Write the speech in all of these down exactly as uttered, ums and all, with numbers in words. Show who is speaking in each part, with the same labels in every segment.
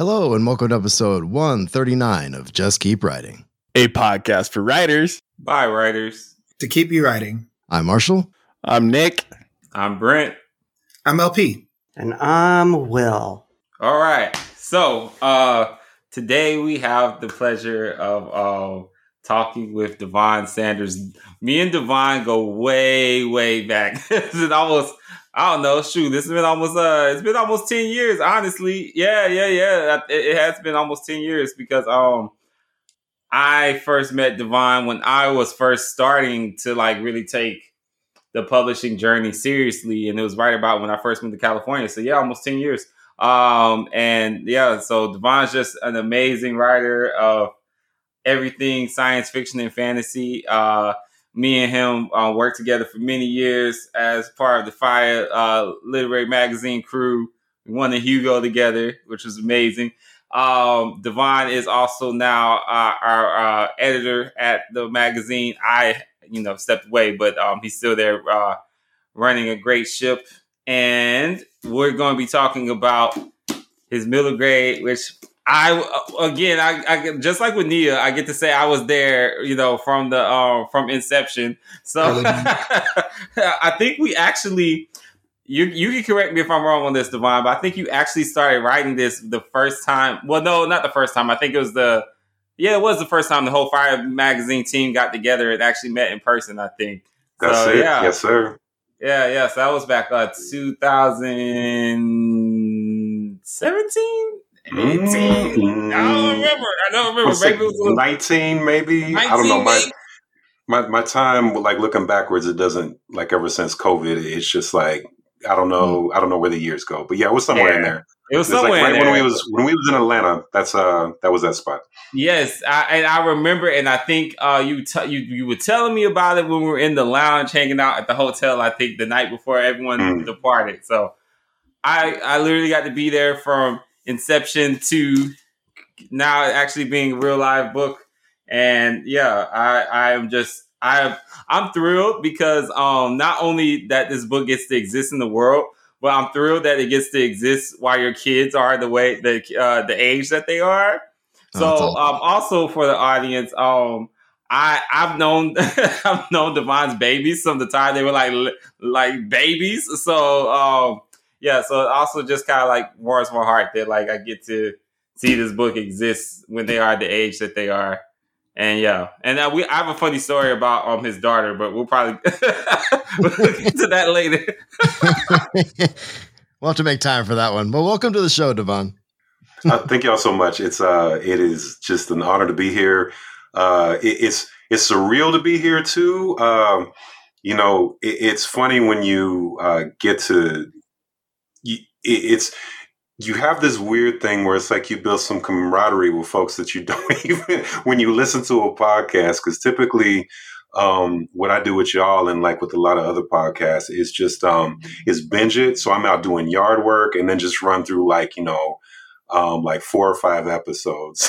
Speaker 1: Hello and welcome to episode one thirty-nine of Just Keep Writing,
Speaker 2: a podcast for writers
Speaker 3: by writers
Speaker 4: to keep you writing.
Speaker 1: I'm Marshall.
Speaker 2: I'm Nick.
Speaker 3: I'm Brent.
Speaker 4: I'm L P.
Speaker 5: And I'm Will.
Speaker 3: All right. So uh, today we have the pleasure of uh, talking with Devon Sanders. Me and Devon go way, way back. It's almost, I don't know, shoot, this has been almost, uh, it's been almost ten years, honestly. Yeah, yeah, yeah. It, it has been almost ten years because um, I first met Devon when I was first starting to like really take the publishing journey seriously. And it was right about when I first moved to California. So yeah, almost ten years. Um, and yeah, so Devon's just an amazing writer of everything science fiction and fantasy. Uh, me and him uh, worked together for many years as part of the Fire uh, Literary Magazine crew. We won a Hugo together, which was amazing. Um, Devon is also now uh, our uh, editor at the magazine. I, you know, stepped away, but um, he's still there uh, running a great ship. And we're going to be talking about his middle grade, which I, again, I, I just like with Nia, I get to say I was there, you know, from the uh, from inception. So I think we actually, you you can correct me if I'm wrong on this, Devon, but I think you actually started writing this the first time. Well, no, not the first time. I think it was the, yeah, it was the first time the whole Fire magazine team got together and actually met in person, I think.
Speaker 6: That's
Speaker 3: so,
Speaker 6: it.
Speaker 3: Yeah.
Speaker 6: Yes, sir.
Speaker 3: Yeah, yeah. So that was back uh, two thousand seventeen? eighteen?
Speaker 6: Mm-hmm.
Speaker 3: I don't remember. I don't remember. Maybe it was a little...
Speaker 6: nineteen, maybe.
Speaker 3: nineteen,
Speaker 6: I don't know. My,
Speaker 3: maybe?
Speaker 6: my my time, like looking backwards, it doesn't, like ever since COVID, it's just like, I don't know. Mm. I don't know where the years go. But yeah, it was somewhere
Speaker 3: yeah.
Speaker 6: in there.
Speaker 3: It was
Speaker 6: it was
Speaker 3: somewhere
Speaker 6: like right
Speaker 3: in there.
Speaker 6: when we was when we was in Atlanta. That's uh that was that spot.
Speaker 3: Yes, I, and I remember, and I think uh, you t- you you were telling me about it when we were in the lounge hanging out at the hotel. I think the night before everyone mm. departed. So I I literally got to be there from inception to now actually being a real live book. And yeah, I I am just I I'm thrilled because um not only that this book gets to exist in the world, but I'm thrilled that it gets to exist while your kids are the way the uh, the age that they are. So
Speaker 1: oh,
Speaker 3: um, also for the audience, um, I I've known I've known Devon's babies from the time they were like like babies. So um, yeah, so it also just kind of like warms my heart that like I get to see this book exist when they are the age that they are. And yeah, and uh, we I have a funny story about um his daughter, but we'll probably we'll get to that later.
Speaker 1: We'll have to make time for that one. But welcome to the show, Devon.
Speaker 6: uh, thank y'all so much. It's uh, it is just an honor to be here. Uh, it, it's it's surreal to be here too. Um, you know, it, it's funny when you uh, get to. You, it, it's you have this weird thing where it's like you build some camaraderie with folks that you don't even when you listen to a podcast. Because typically, um, what I do with y'all and like with a lot of other podcasts is just um, is binge it. So I'm out doing yard work and then just run through like you know. Um, like four or five episodes.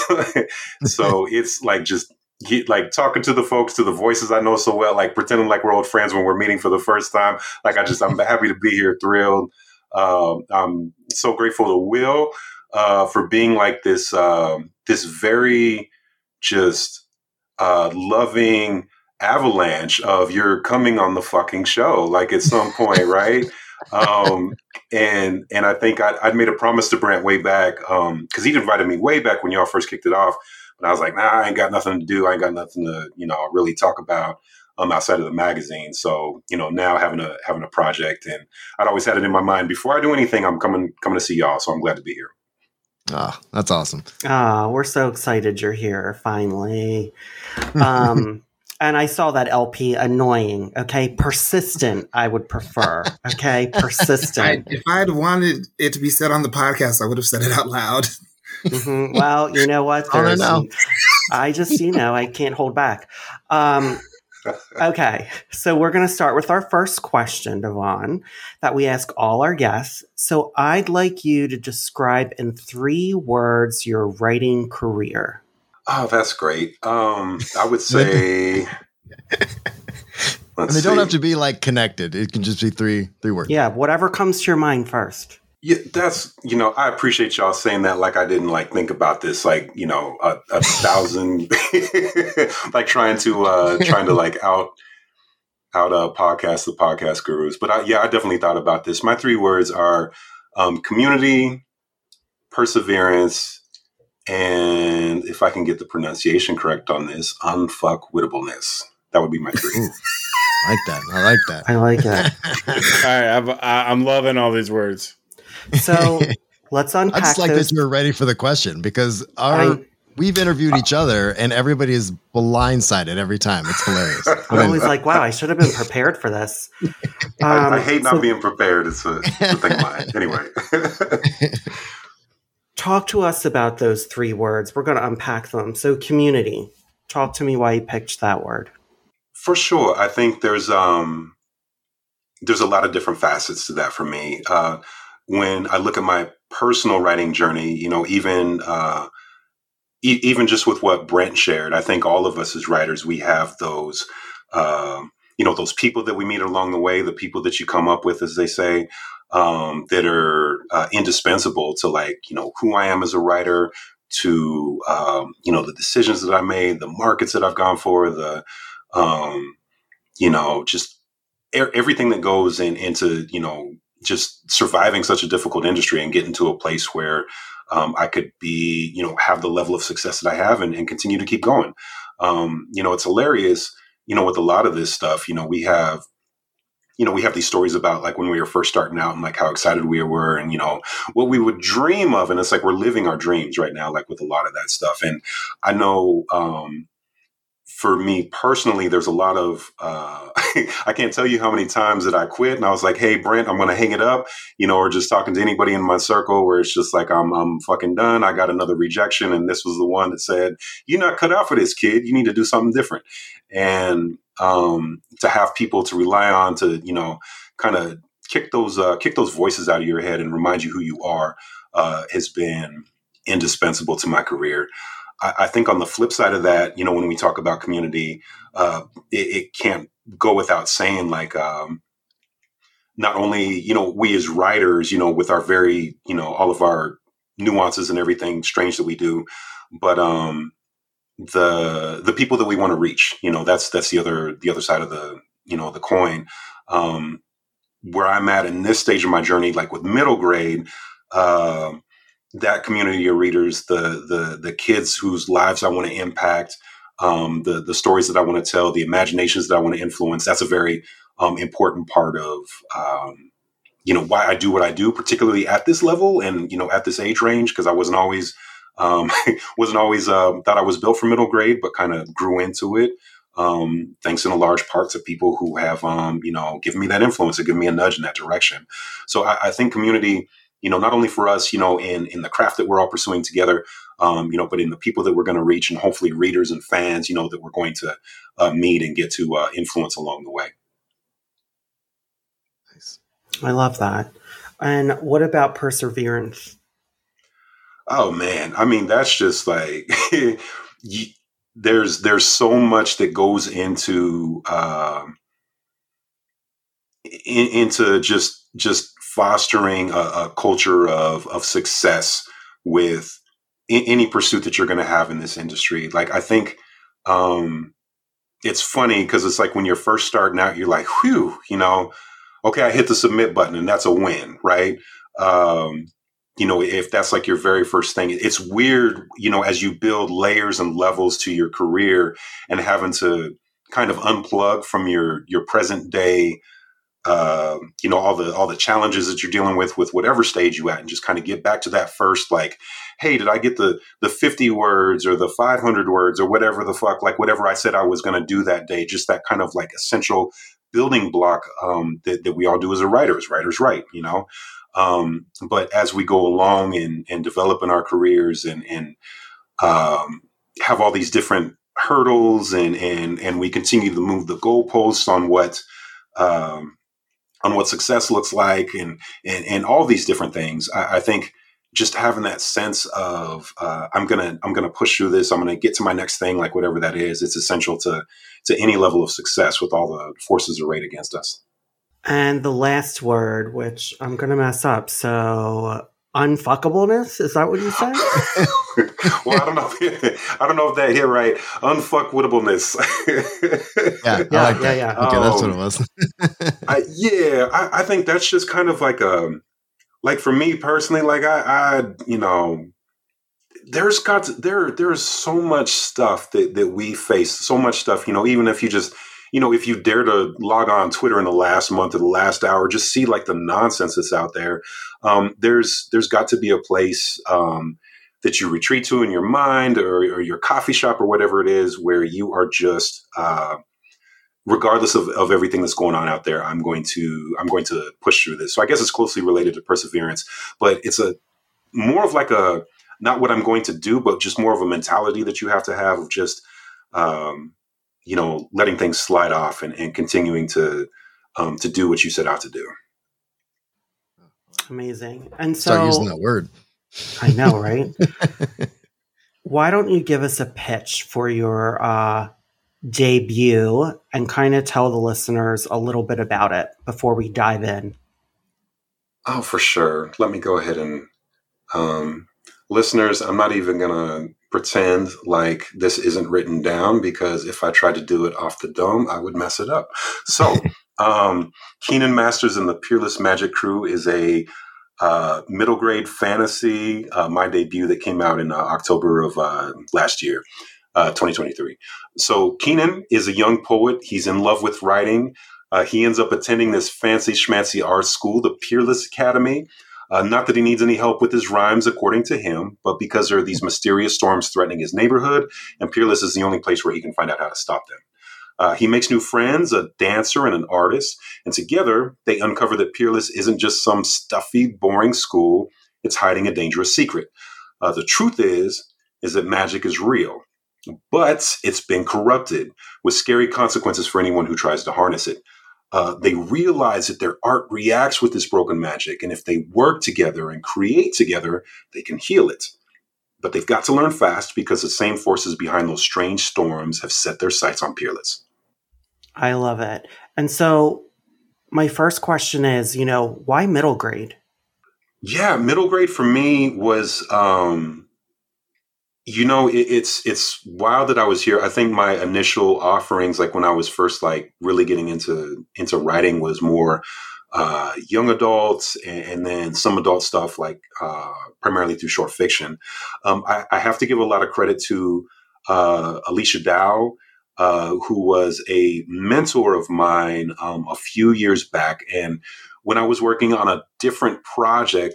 Speaker 6: So it's like just get, like talking to the folks, to the voices I know so well, like pretending like we're old friends when we're meeting for the first time. Like I just, I'm happy to be here, thrilled. Um, I'm so grateful to Will uh, for being like this, um, this very just uh, loving avalanche of you're coming on the fucking show, like at some point, right? um, and and I think I, I'd made a promise to Brent way back because um, he'd invited me way back when y'all first kicked it off. But I was like, nah, I ain't got nothing to do. I ain't got nothing to, you know, really talk about um, outside of the magazine. So, you know, now having a having a project, and I'd always had it in my mind before I do anything, I'm coming coming to see y'all. So I'm glad to be here.
Speaker 1: Ah, oh, that's awesome.
Speaker 5: Ah, oh, we're so excited you're here finally. Um, and I saw that L P annoying. Okay, persistent. I would prefer. Okay, persistent.
Speaker 4: I, if I had wanted it to be said on the podcast, I would have said it out loud.
Speaker 5: Mm-hmm. Well, you know what?
Speaker 1: I don't know.
Speaker 5: I just, you know, I can't hold back. Um, okay, so we're going to start with our first question, Devon, that we ask all our guests. So I'd like you to describe in three words your writing career.
Speaker 6: Oh, that's great. Um, I would say.
Speaker 1: And they don't see. have to be like connected. It can just be three three words.
Speaker 5: Yeah, whatever comes to your mind first.
Speaker 6: Yeah, that's, you know, I appreciate y'all saying that. Like, I didn't like think about this, like, you know, a, a thousand, like trying to, uh, trying to like out, out, uh, podcast, the podcast gurus. But I, yeah, I definitely thought about this. My three words are, um, community, perseverance, and if I can get the pronunciation correct on this, unfuckwitableness. That would be my three.
Speaker 1: Ooh, I like that. I like that.
Speaker 5: I like it.
Speaker 2: All right, I'm, I'm loving all these words.
Speaker 5: So let's unpack
Speaker 1: I just like
Speaker 5: those.
Speaker 1: that you're ready for the question because our
Speaker 5: I-
Speaker 1: we've interviewed each other and everybody is blindsided every time. It's hilarious.
Speaker 5: I'm always like, wow, I should have been prepared for this.
Speaker 6: I,
Speaker 5: Um,
Speaker 6: I hate not
Speaker 5: so
Speaker 6: being prepared. It's a, it's a thing of mine. Anyway.
Speaker 5: talk to us about those three words. We're going to unpack them. So community. Talk to me why you picked that word.
Speaker 6: For sure. I think there's um there's a lot of different facets to that for me. Uh, when I look at my personal writing journey, you know, even uh, e- even just with what Brent shared, I think all of us as writers, we have those, uh, you know, those people that we meet along the way, the people that you come up with, as they say, um, that are uh, indispensable to, like, you know, who I am as a writer, to, um, you know, the decisions that I made, the markets that I've gone for, the, um, you know, just er- everything that goes in, into, you know, just surviving such a difficult industry and getting to a place where um, I could be, you know, have the level of success that I have and, and continue to keep going. Um, you know, it's hilarious, you know, with a lot of this stuff, you know, we have, you know, we have these stories about like when we were first starting out and like how excited we were and, you know, what we would dream of. And it's like, we're living our dreams right now, like with a lot of that stuff. And I know, um, for me personally, there's a lot of, uh, I can't tell you how many times that I quit and I was like, hey, Brent, I'm going to hang it up, you know, or just talking to anybody in my circle where it's just like, I'm, I'm fucking done. I got another rejection. And this was the one that said, you're not cut out for this, kid. You need to do something different. And, um, to have people to rely on to, you know, kind of kick those, uh, kick those voices out of your head and remind you who you are, uh, has been indispensable to my career. I think on the flip side of that, you know, when we talk about community, uh, it, it can't go without saying, like, um, not only, you know, we as writers, you know, with our very, you know, all of our nuances and everything strange that we do, but um, the the people that we want to reach, you know, that's that's the other the other side of the, you know, the coin. Um, where I'm at in this stage of my journey, like with middle grade, uh, that community of readers, the the the kids whose lives I want to impact, um, the the stories that I want to tell, the imaginations that I want to influence. That's a very um, important part of um, you know why I do what I do, particularly at this level and you know at this age range, because I wasn't always um, wasn't always uh, thought I was built for middle grade, but kind of grew into it. Um, thanks in a large part to people who have um, you know given me that influence and given me a nudge in that direction. So I, I think community. You know, not only for us, you know, in, in the craft that we're all pursuing together, um, you know, but in the people that we're going to reach and hopefully readers and fans, you know, that we're going to uh, meet and get to uh, influence along the way.
Speaker 1: Nice.
Speaker 5: I love that. And what about perseverance?
Speaker 6: Oh, man. I mean, that's just like you, there's there's so much that goes into uh, in, into just just fostering a, a culture of, of success with in, any pursuit that you're going to have in this industry. Like, I think um, it's funny because it's like when you're first starting out, you're like, whew, you know, okay, I hit the submit button and that's a win, right? Um, you know, if that's like your very first thing, it's weird, you know, as you build layers and levels to your career and having to kind of unplug from your, your present day, uh, you know, all the, all the challenges that you're dealing with, with whatever stage you at, and just kind of get back to that first, like, hey, did I get the, the fifty words or the five hundred words or whatever the fuck, like whatever I said I was going to do that day, just that kind of like essential building block, um, that, that we all do as a writer, as writers write, you know? Um, but as we go along and, and develop in our careers and, and, um, have all these different hurdles and, and, and we continue to move the goalposts on what, um, on what success looks like and, and, and all these different things. I, I think just having that sense of, uh, I'm going to, I'm going to push through this. I'm going to get to my next thing, like whatever that is, it's essential to, to any level of success with all the forces arrayed against us.
Speaker 5: And the last word, which I'm going to mess up. So, unfuckableness? Is that what you said?
Speaker 6: Well, I don't know. If, I don't know if that hit right. Unfuckwitableness.
Speaker 1: Yeah,
Speaker 5: Yeah,
Speaker 1: I like
Speaker 5: yeah,
Speaker 1: that.
Speaker 5: yeah.
Speaker 1: Okay, that's what
Speaker 6: Um,
Speaker 1: it was.
Speaker 6: I, yeah, I, I think that's just kind of like a, like for me personally, like I, I, you know, there's got to, there, there's so much stuff that that we face, so much stuff, you know, even if you just, you know, if you dare to log on Twitter in the last month or the last hour, just see like the nonsense that's out there. Um, there's, there's got to be a place, um, that you retreat to in your mind or, or your coffee shop or whatever it is, where you are just, uh, regardless of, of everything that's going on out there, I'm going to I'm going to push through this. So I guess it's closely related to perseverance, but it's a more of like a not what I'm going to do, but just more of a mentality that you have to have of just um, you know letting things slide off and, and continuing to um, to do what you set out to do.
Speaker 5: Amazing. And
Speaker 1: Start using
Speaker 5: so,
Speaker 1: that word.
Speaker 5: I know, right? Why don't you give us a pitch for your uh, debut and kind of tell the listeners a little bit about it before we dive in?
Speaker 6: Oh, for sure. Let me go ahead and um, listeners, I'm not even going to pretend like this isn't written down, because if I tried to do it off the dome, I would mess it up. So, um, Keenan Masters and the Peerless Magic Crew is a uh, middle grade fantasy, uh, my debut that came out in uh, October of uh, last year, uh, twenty twenty-three. So Keenan is a young poet. He's in love with writing. Uh, he ends up attending this fancy schmancy art school, the Peerless Academy. Uh, not that he needs any help with his rhymes, according to him, but because there are these mysterious storms threatening his neighborhood, and Peerless is the only place where he can find out how to stop them. Uh, he makes new friends, a dancer and an artist, and together they uncover that Peerless isn't just some stuffy, boring school. It's hiding a dangerous secret. Uh, the truth is, is that magic is real, but it's been corrupted with scary consequences for anyone who tries to harness it. Uh, they realize that their art reacts with this broken magic, and if they work together and create together, they can heal it. But they've got to learn fast, because the same forces behind those strange storms have set their sights on Peerless.
Speaker 5: I love it. And so, my first question is, you know, why middle grade?
Speaker 6: Yeah, middle grade for me was, um, you know, it, it's it's wild that I was here. I think my initial offerings, like when I was first like really getting into into writing, was more uh, young adults, and, and then some adult stuff, like uh, primarily through short fiction. Um, I, I have to give a lot of credit to uh, Alicia Dow, uh, who was a mentor of mine um, a few years back, and when I was working on a different project,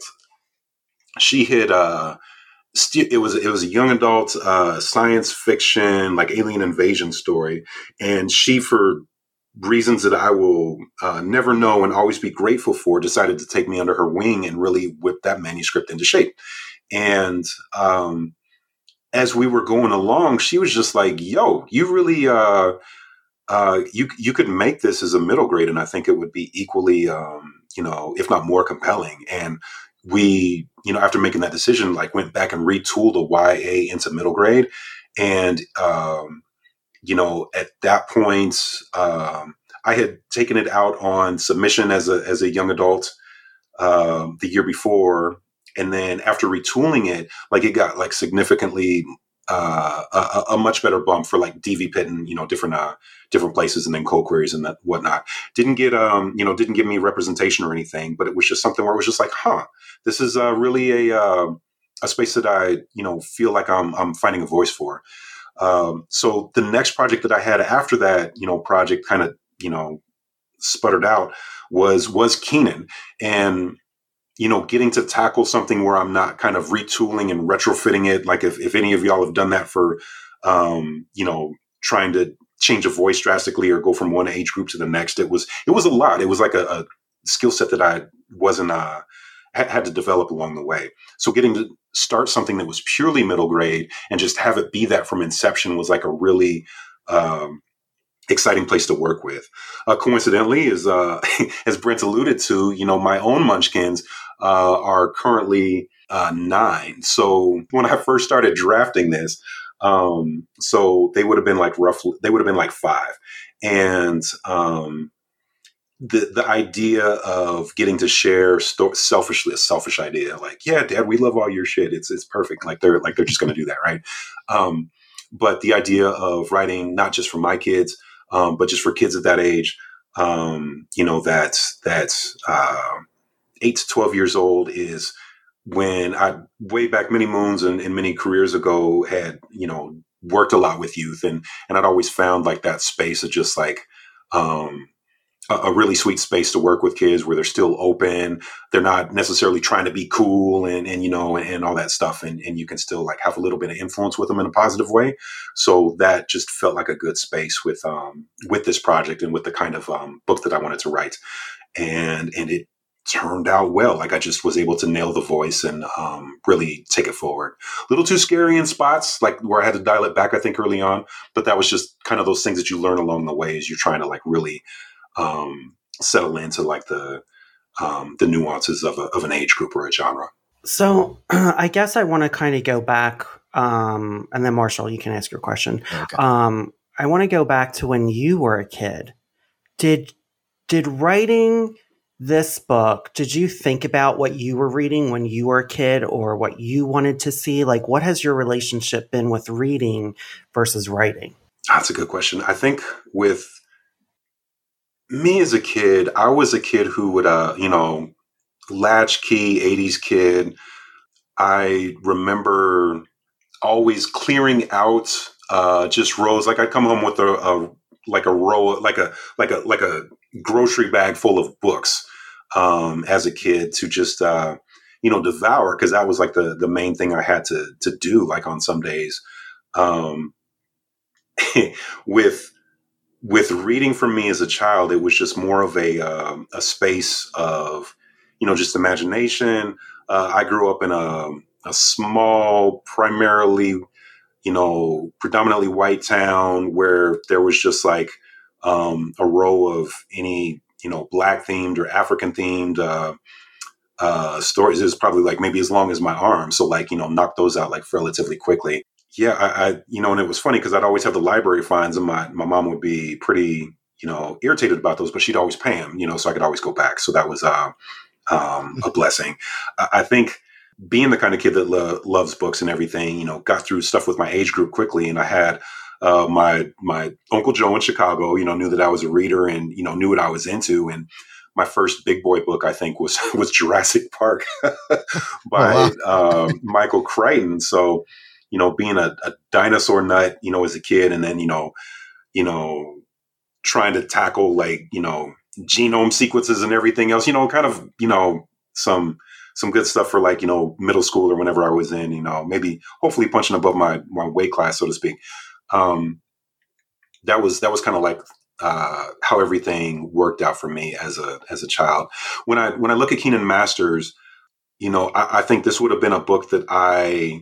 Speaker 6: she had. Uh, it was it was a young adult uh, science fiction, like alien invasion story, and she, for reasons that I will uh, never know and always be grateful for, decided to take me under her wing and really whip that manuscript into shape. And um, as we were going along, she was just like, "Yo, you really uh, uh, you you could make this as a middle grade, and I think it would be equally, um, you know, if not more compelling." And we, you know, after making that decision, like went back and retooled a Y A into middle grade. And, um, you know, at that point, um, I had taken it out on submission as a, as a young adult, um, the year before. And then after retooling it, like it got like significantly, uh, a, a much better bump for like D V Pit and, you know, different, uh, different places, and then cold queries and that whatnot. Didn't get, um, you know, didn't give me representation or anything, but it was just something where it was just like, huh, this is uh, really a, uh, a space that I, you know, feel like I'm, I'm finding a voice for. Um, so the next project that I had after that, you know, project kind of, you know, sputtered out was, was Keenan. And, you know, getting to tackle something where I'm not kind of retooling and retrofitting it. Like if, if any of y'all have done that for, um, you know, trying to change a voice drastically or go from one age group to the next, it was, it was a lot. It was like a, a skill set that I wasn't, uh, had, had to develop along the way. So getting to start something that was purely middle grade and just have it be that from inception was like a really, um, exciting place to work with. Uh, coincidentally, as uh, as Brent alluded to, you know, my own Munchkins uh, are currently uh, nine. So when I first started drafting this, um, so they would have been like roughly, they would have been like five. And, um, the the idea of getting to share sto- selfishly a selfish idea, like, yeah, Dad, we love all your shit. It's it's perfect. Like they're like they're just going to do that, right? Um, but the idea of writing not just for my kids, um, but just for kids at that age, um, you know, that's that's uh, eight to twelve years old is when I way back many moons and, and many careers ago had, you know, worked a lot with youth, and and I'd always found like that space of just like. Um, a really sweet space to work with kids where they're still open. They're not necessarily trying to be cool and, and you know, and, and all that stuff. And, and you can still like have a little bit of influence with them in a positive way. So that just felt like a good space with, um, with this project and with the kind of, um, book that I wanted to write. And, and it turned out well. Like I just was able to nail the voice and, um, really take it forward. A little too scary in spots, like where I had to dial it back, I think early on, but that was just kind of those things that you learn along the way as you're trying to like really, Um, settle into like the um, the nuances of, a, of an age group or a genre.
Speaker 5: So I guess I want to kind of go back, um, and then Marshall, you can ask your question.
Speaker 1: Okay.
Speaker 5: Um, I want to go back to when you were a kid. Did did writing this book, did you think about what you were reading when you were a kid or what you wanted to see? Like, what has your relationship been with reading versus writing?
Speaker 6: That's a good question. I think with me as a kid, I was a kid who would, uh, you know, latchkey eighties kid. I remember always clearing out uh, just rows. Like I'd come home with a, a like a row, like a like a like a grocery bag full of books um, as a kid to just uh, you know devour, because that was like the the main thing I had to to do. Like on some days, um, with. With reading for me as a child, it was just more of a um, a space of, you know, just imagination. Uh, I grew up in a, a small, primarily, you know, predominantly white town where there was just like um, a row of any, you know, Black themed or African themed uh, uh, stories. It was probably like maybe as long as my arm. So like, you know, knock those out like relatively quickly. Yeah, I, I, you know, and it was funny because I'd always have the library fines, and my my mom would be pretty, you know, irritated about those, but she'd always pay them, you know, so I could always go back. So that was uh, um, a blessing. I, I think being the kind of kid that lo- loves books and everything, you know, got through stuff with my age group quickly, and I had uh, my my Uncle Joe in Chicago, you know, knew that I was a reader and you know knew what I was into, and my first big boy book, I think, was was Jurassic Park by oh, wow. uh, Michael Crichton. So. You know, being a, a dinosaur nut, you know, as a kid, and then, you know, you know, trying to tackle like, you know, genome sequences and everything else, you know, kind of, you know, some, some good stuff for like, you know, middle school or whenever I was in, you know, maybe hopefully punching above my, my weight class, so to speak. Um, that was, that was kind of like, uh, how everything worked out for me as a, as a child. When I, when I look at Kenan Masters, you know, I, I think this would have been a book that I,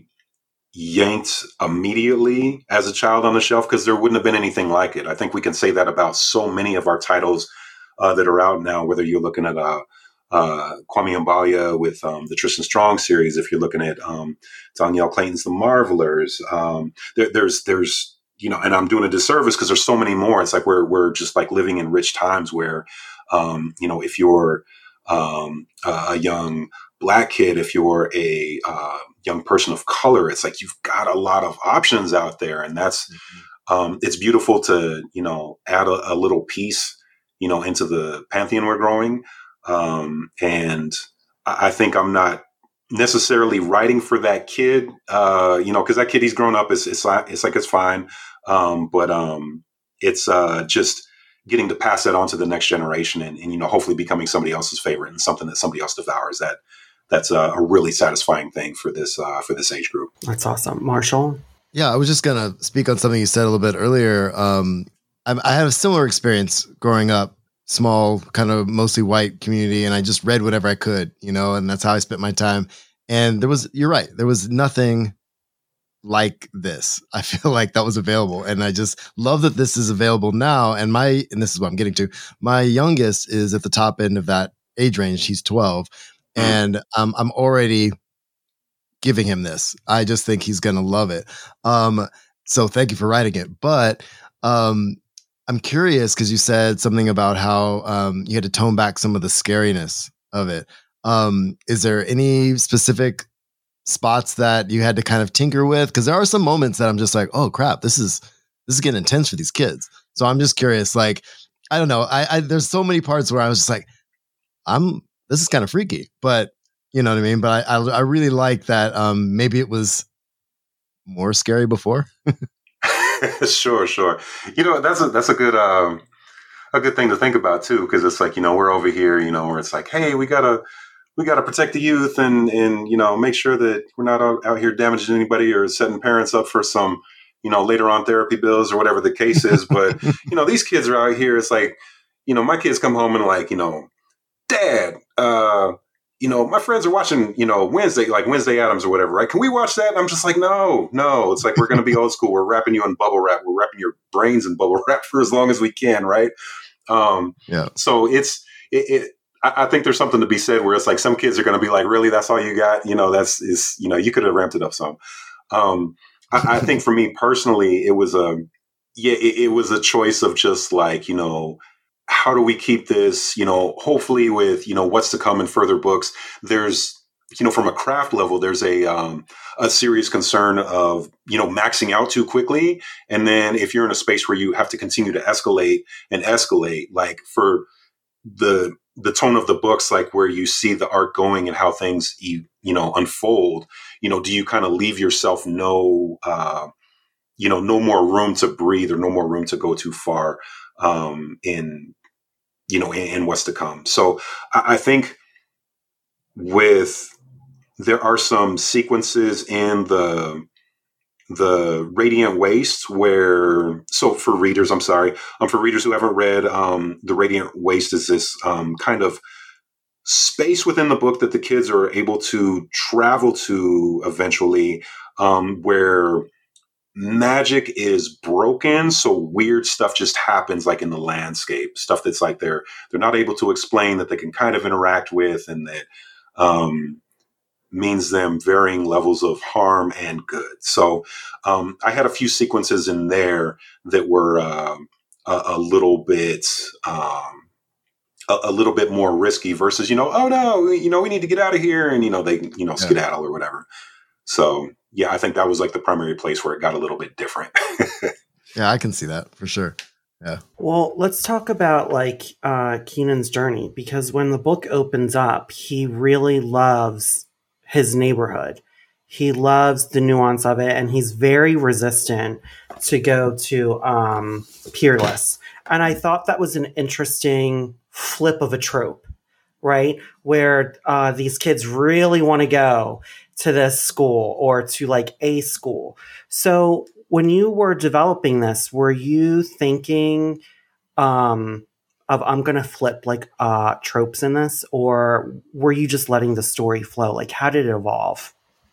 Speaker 6: yanked immediately as a child on the shelf because there wouldn't have been anything like it. I think we can say that about so many of our titles uh, that are out now, whether you're looking at uh, uh, Kwame Mbalia with um, the Tristan Strong series, if you're looking at um, Danielle Clayton's The Marvelers, um, there, there's, there's, you know, and I'm doing a disservice because there's so many more. It's like we're, we're just like living in rich times where, um, you know, if you're um, a young Black kid, if you're a uh, young person of color, it's like you've got a lot of options out there, and that's mm-hmm. um, it's beautiful to you know add a, a little piece you know into the pantheon we're growing. Um, and I, I think I'm not necessarily writing for that kid, uh, you know, because that kid he's grown up. It's it's like it's like it's fine, um, but um, it's uh, just getting to pass that on to the next generation, and, and you know hopefully becoming somebody else's favorite and something that somebody else devours. That. That's a, a really satisfying thing for this uh, for this age group.
Speaker 5: That's awesome. Marshall?
Speaker 1: Yeah, I was just going to speak on something you said a little bit earlier. Um, I, I had a similar experience growing up, small, kind of mostly white community, and I just read whatever I could, you know, and that's how I spent my time. And there was, you're right, there was nothing like this. I feel like that was available. And I just love that this is available now. And my, and this is what I'm getting to, my youngest is at the top end of that age range. He's twelve. And um, I'm already giving him this. I just think he's going to love it. Um, so thank you for writing it. But um, I'm curious because you said something about how um, you had to tone back some of the scariness of it. Um, is there any specific spots that you had to kind of tinker with? Because there are some moments that I'm just like, oh crap, this is this is getting intense for these kids. So I'm just curious, like, I don't know. I, I there's so many parts where I was just like, I'm this is kind of freaky, but you know what I mean? But I I, I really like that um, maybe it was more scary before.
Speaker 6: Sure, sure. You know, that's a that's a good um a good thing to think about too, because it's like, you know, we're over here, you know, where it's like, hey, we gotta we gotta protect the youth and and you know, make sure that we're not out, out here damaging anybody or setting parents up for some, you know, later on therapy bills or whatever the case is. But you know, these kids are out here. It's like, you know, my kids come home and like, you know, Dad, uh, you know, my friends are watching, you know, Wednesday, like Wednesday Addams or whatever, right? Can we watch that? And I'm just like, no, no. It's like, we're going to be old school. We're wrapping you in bubble wrap. We're wrapping your brains in bubble wrap for as long as we can, right? Um,
Speaker 1: yeah.
Speaker 6: So it's, it, it I, I think there's something to be said where it's like some kids are going to be like, really, that's all you got? You know, that's, is, you know, you could have ramped it up some. Um, I, I think for me personally, it was a, yeah, it, it was a choice of just like, you know, how do we keep this, you know, hopefully with, you know, what's to come in further books, there's, you know, from a craft level, there's a, um, a serious concern of, you know, maxing out too quickly. And then if you're in a space where you have to continue to escalate and escalate, like for the, the tone of the books, like where you see the art going and how things, you, you know, unfold, you know, do you kind of leave yourself no, uh, you know, no more room to breathe or no more room to go too far? Um, in, you know, in, in what's to come. So I, I think with, there are some sequences in the, the Radiant Waste where, so for readers, I'm sorry, um, for readers who haven't read, um, the Radiant Waste is this, um, kind of space within the book that the kids are able to travel to eventually, um, where magic is broken, so weird stuff just happens, like in the landscape, stuff that's like they're they're not able to explain, that they can kind of interact with, and that um, means them varying levels of harm and good. So um, I had a few sequences in there that were uh, a, a little bit um, a, a little bit more risky versus, you know, oh no, you know, we need to get out of here, and you know they you know skedaddle yeah. or whatever. So. Yeah, I think that was like the primary place where it got a little bit different.
Speaker 1: Yeah, I can see that for sure. Yeah.
Speaker 5: Well, let's talk about like uh, Keenan's journey, because when the book opens up, he really loves his neighborhood. He loves the nuance of it, and he's very resistant to go to um, Peerless. And I thought that was an interesting flip of a trope, right? Where uh, these kids really want to go to this school or to like a school. So when you were developing this, were you thinking um, of, I'm going to flip like uh, tropes in this, or were you just letting the story flow? Like, how did it evolve?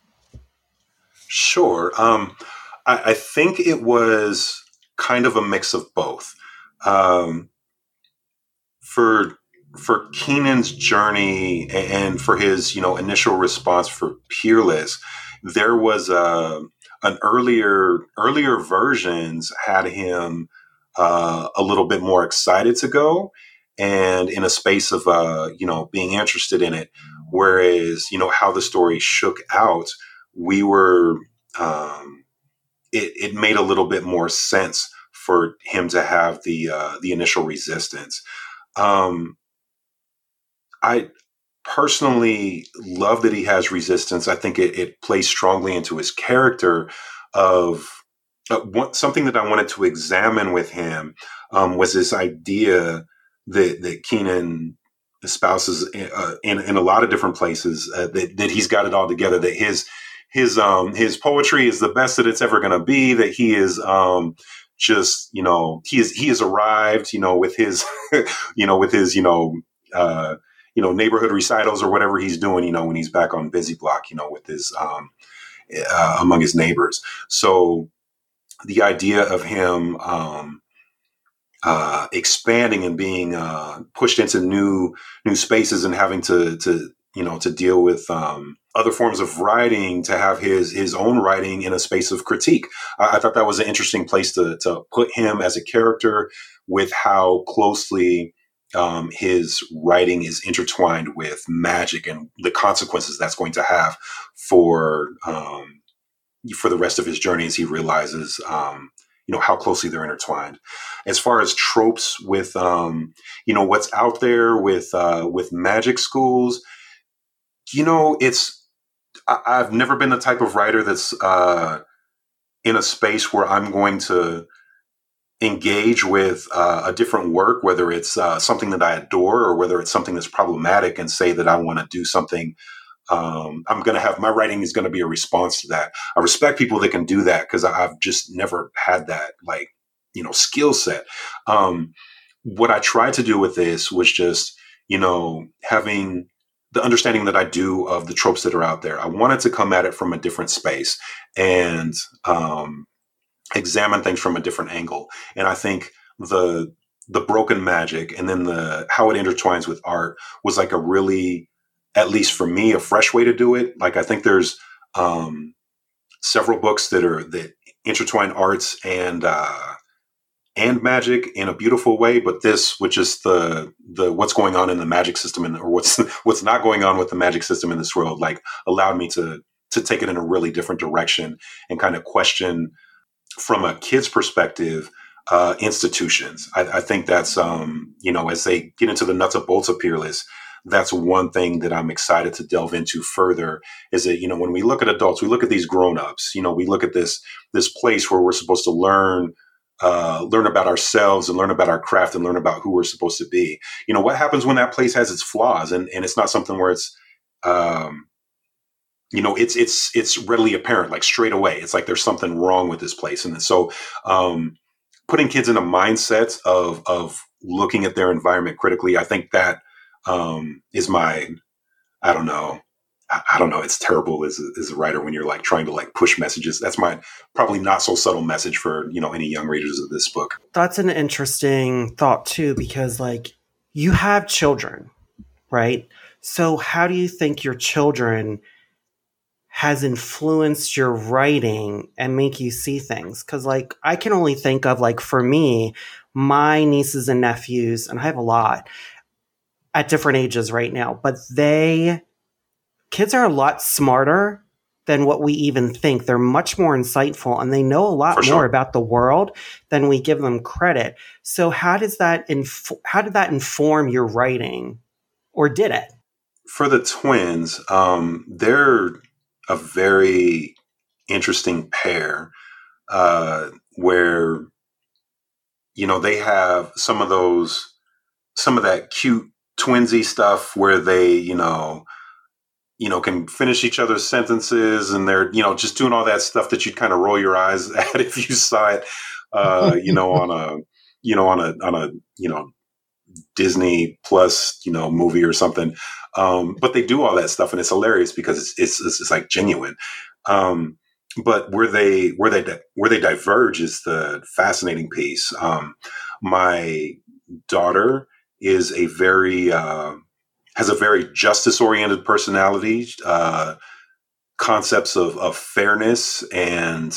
Speaker 6: Sure. Um, I, I think it was kind of a mix of both. Um, for for Keenan's journey and for his, you know, initial response for Peerless, there was a, an earlier, earlier versions had him uh, a little bit more excited to go and in a space of, uh, you know, being interested in it. Whereas, you know, how the story shook out, we were, um, it, it made a little bit more sense for him to have the, uh, the initial resistance. Um, I personally love that he has resistance. I think it, it plays strongly into his character of uh, one, something that I wanted to examine with him um, was this idea that, that Keenan espouses uh, in, in a lot of different places, uh, that, that he's got it all together, that his, his, um, his poetry is the best that it's ever going to be, that he is, um, just, you know, he is, he has arrived, you know, with his, you know, with his, you know, uh, you know, neighborhood recitals or whatever he's doing, you know, when he's back on Busy Block, you know, with his, um, uh, among his neighbors. So the idea of him, um, uh, expanding and being, uh, pushed into new, new spaces and having to, to, you know, to deal with um, other forms of writing, to have his his own writing in a space of critique. I, I thought that was an interesting place to to put him as a character, with how closely um, his writing is intertwined with magic and the consequences that's going to have for um, for the rest of his journey as he realizes, um, you know, how closely they're intertwined. As far as tropes with, um, you know, what's out there with uh, with magic schools, you know, it's I, I've never been the type of writer that's uh, in a space where I'm going to engage with uh, a different work, whether it's uh, something that I adore or whether it's something that's problematic, and say that I want to do something. Um, I'm going to have my writing is going to be a response to that. I respect people that can do that, because I've just never had that, like, you know, skill set. Um, what I tried to do with this was just, you know, having the understanding that I do of the tropes that are out there. I wanted to come at it from a different space and um, examine things from a different angle. And I think the the broken magic and then the how it intertwines with art was like a really, at least for me, a fresh way to do it. Like, I think there's um, several books that are that intertwine arts and uh, and magic in a beautiful way, but this, which is the the what's going on in the magic system, and or what's what's not going on with the magic system in this world, like, allowed me to to take it in a really different direction and kind of question, from a kid's perspective, uh, institutions. I, I think that's um, you know, as they get into the nuts and bolts of Peerless, that's one thing that I'm excited to delve into further, is that, you know, when we look at adults, we look at these grown-ups, you know, we look at this, this place where we're supposed to learn, uh, learn about ourselves and learn about our craft and learn about who we're supposed to be. You know, what happens when that place has its flaws, and, and it's not something where it's, um, you know, it's, it's, it's readily apparent, like straight away. It's like there's something wrong with this place. And so, um, putting kids in a mindset of, of looking at their environment critically, I think that, um, is my, I don't know. I, I don't know. It's terrible as a, as a writer when you're like trying to like push messages. That's my probably not so subtle message for, you know, any young readers of this book.
Speaker 5: That's an interesting thought too, because like, you have children, right? So how do you think your children has influenced your writing and make you see things? Because like, I can only think of, like, for me, my nieces and nephews, and I have a lot at different ages right now, but they, kids are a lot smarter than what we even think. They're much more insightful, and they know a lot
Speaker 6: For
Speaker 5: more
Speaker 6: sure.
Speaker 5: about the world than we give them credit. So how does that, inf- how did that inform your writing, or did it?
Speaker 6: For the twins, um, they're a very interesting pair, uh, where, you know, they have some of those, some of that cute twinsy stuff where they, you know, you know, can finish each other's sentences, and they're, you know, just doing all that stuff that you'd kind of roll your eyes at if you saw it, uh, you know, on a, you know, on a, on a, you know, Disney Plus, you know, movie or something. Um, but they do all that stuff, and it's hilarious because it's, it's, it's, it's like genuine. Um, but where they, where they, where they diverge is the fascinating piece. Um, my daughter is a very, uh, has a very justice oriented personality, uh, concepts of, of fairness and,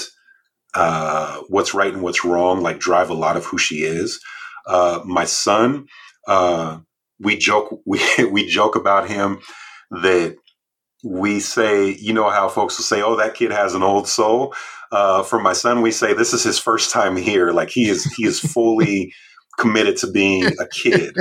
Speaker 6: uh, what's right and what's wrong, like, drive a lot of who she is. Uh, my son, uh, we joke, we, we joke about him that we say, you know, how folks will say, oh, that kid has an old soul. Uh, for my son, we say, this is his first time here. Like, he is, he is fully committed to being a kid.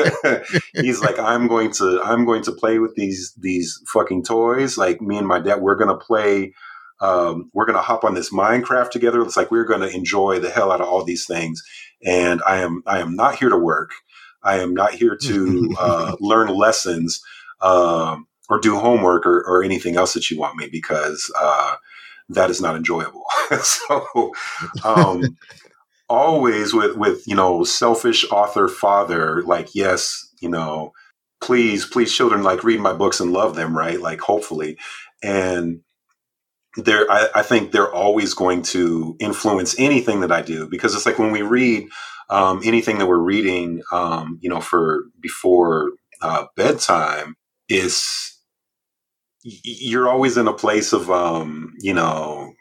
Speaker 6: He's like, I'm going to, I'm going to play with these, these fucking toys. Like, me and my dad, we're going to play, um, we're going to hop on this Minecraft together. It's like, we're going to enjoy the hell out of all these things. And I am, I am not here to work. I am not here to uh, learn lessons um, or do homework or, or anything else that you want me, because uh, that is not enjoyable. So um, always with, with, you know, selfish author father, like, yes, you know, please, please, children, like, read my books and love them, right? Like, hopefully. And they're, I, I think they're always going to influence anything that I do, because it's like when we read um, anything that we're reading, um, you know, for before uh, bedtime, is you're always in a place of, um, you know,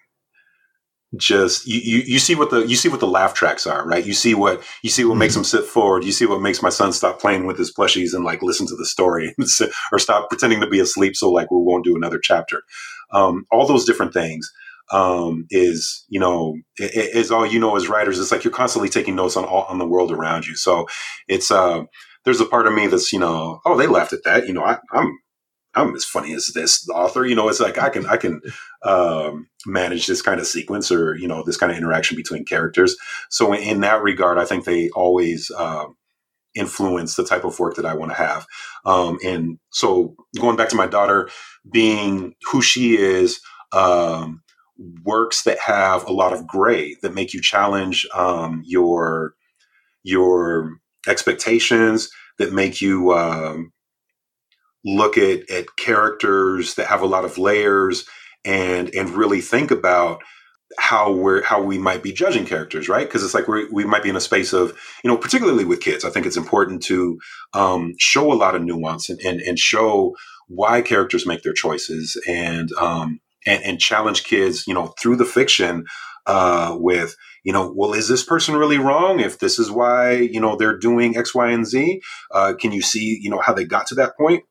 Speaker 6: just you, you you see what the you see what the laugh tracks are, right? You see what you see what mm-hmm. makes them sit forward. You see what makes my son stop playing with his plushies and like listen to the story, or stop pretending to be asleep so like we won't do another chapter. Um, all those different things um, is you know is all you know as writers. It's like you're constantly taking notes on all on the world around you. So it's uh, there's a part of me that's you know oh they laughed at that. You know I, I'm. I'm as funny as this author, you know, it's like I can, I can, um, manage this kind of sequence or, you know, this kind of interaction between characters. So in, in that regard, I think they always, um, influence the type of work that I want to have. Um, and so going back to my daughter being who she is, um, works that have a lot of gray that make you challenge, um, your, your expectations, that make you, um, look at, at characters that have a lot of layers and and really think about how we're how we might be judging characters, right? Because it's like we we might be in a space of, you know, particularly with kids, I think it's important to um, show a lot of nuance and, and and show why characters make their choices and um, and, and challenge kids, you know, through the fiction uh, with, you know, well, is this person really wrong? If this is why, you know, they're doing X, Y, and Z, uh, can you see, you know, how they got to that point?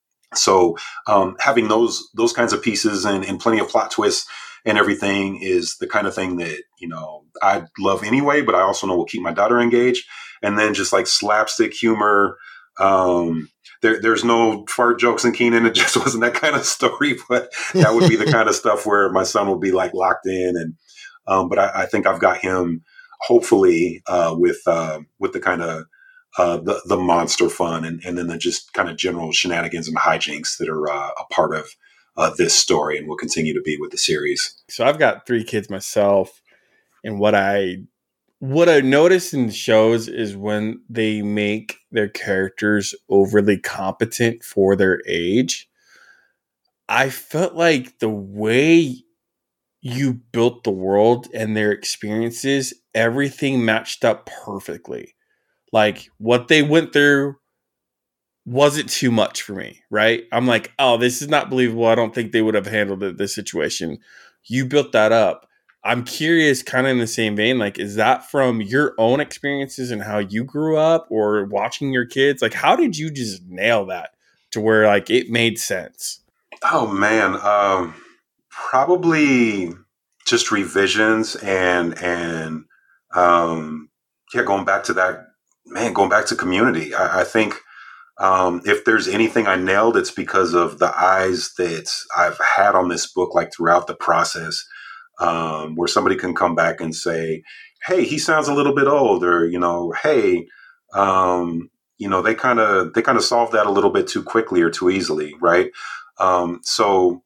Speaker 6: So um, having those those kinds of pieces and, and plenty of plot twists and everything is the kind of thing that, you know, I love anyway, but I also know will keep my daughter engaged. And then just like slapstick humor. Um, there, there's no fart jokes in Kenan. It just wasn't that kind of story, but that would be the kind of stuff where my son will be like locked in. And um, but I, I think I've got him hopefully uh, with uh, with the kind of Uh, the the monster fun and, and then the just kind of general shenanigans and hijinks that are uh, a part of uh, this story and will continue to be with the series.
Speaker 2: So I've got three kids myself, and what I what I notice in the shows is when they make their characters overly competent for their age, I felt like the way you built the world and their experiences, everything matched up perfectly. Like what they went through wasn't too much for me, right? I'm like, oh, this is not believable. I don't think they would have handled it, this situation. You built that up. I'm curious, kind of in the same vein, like, is that from your own experiences and how you grew up or watching your kids? Like, how did you just nail that to where like it made sense?
Speaker 6: Oh man, um, probably just revisions and, and, um, yeah, going back to that, Man, going back to Community, I, I think um, if there's anything I nailed, it's because of the eyes that I've had on this book, like throughout the process, um, where somebody can come back and say, "Hey, he sounds a little bit old," or you know, "Hey, um, you know, they kind of they kind of solved that a little bit too quickly or too easily," right? Um, so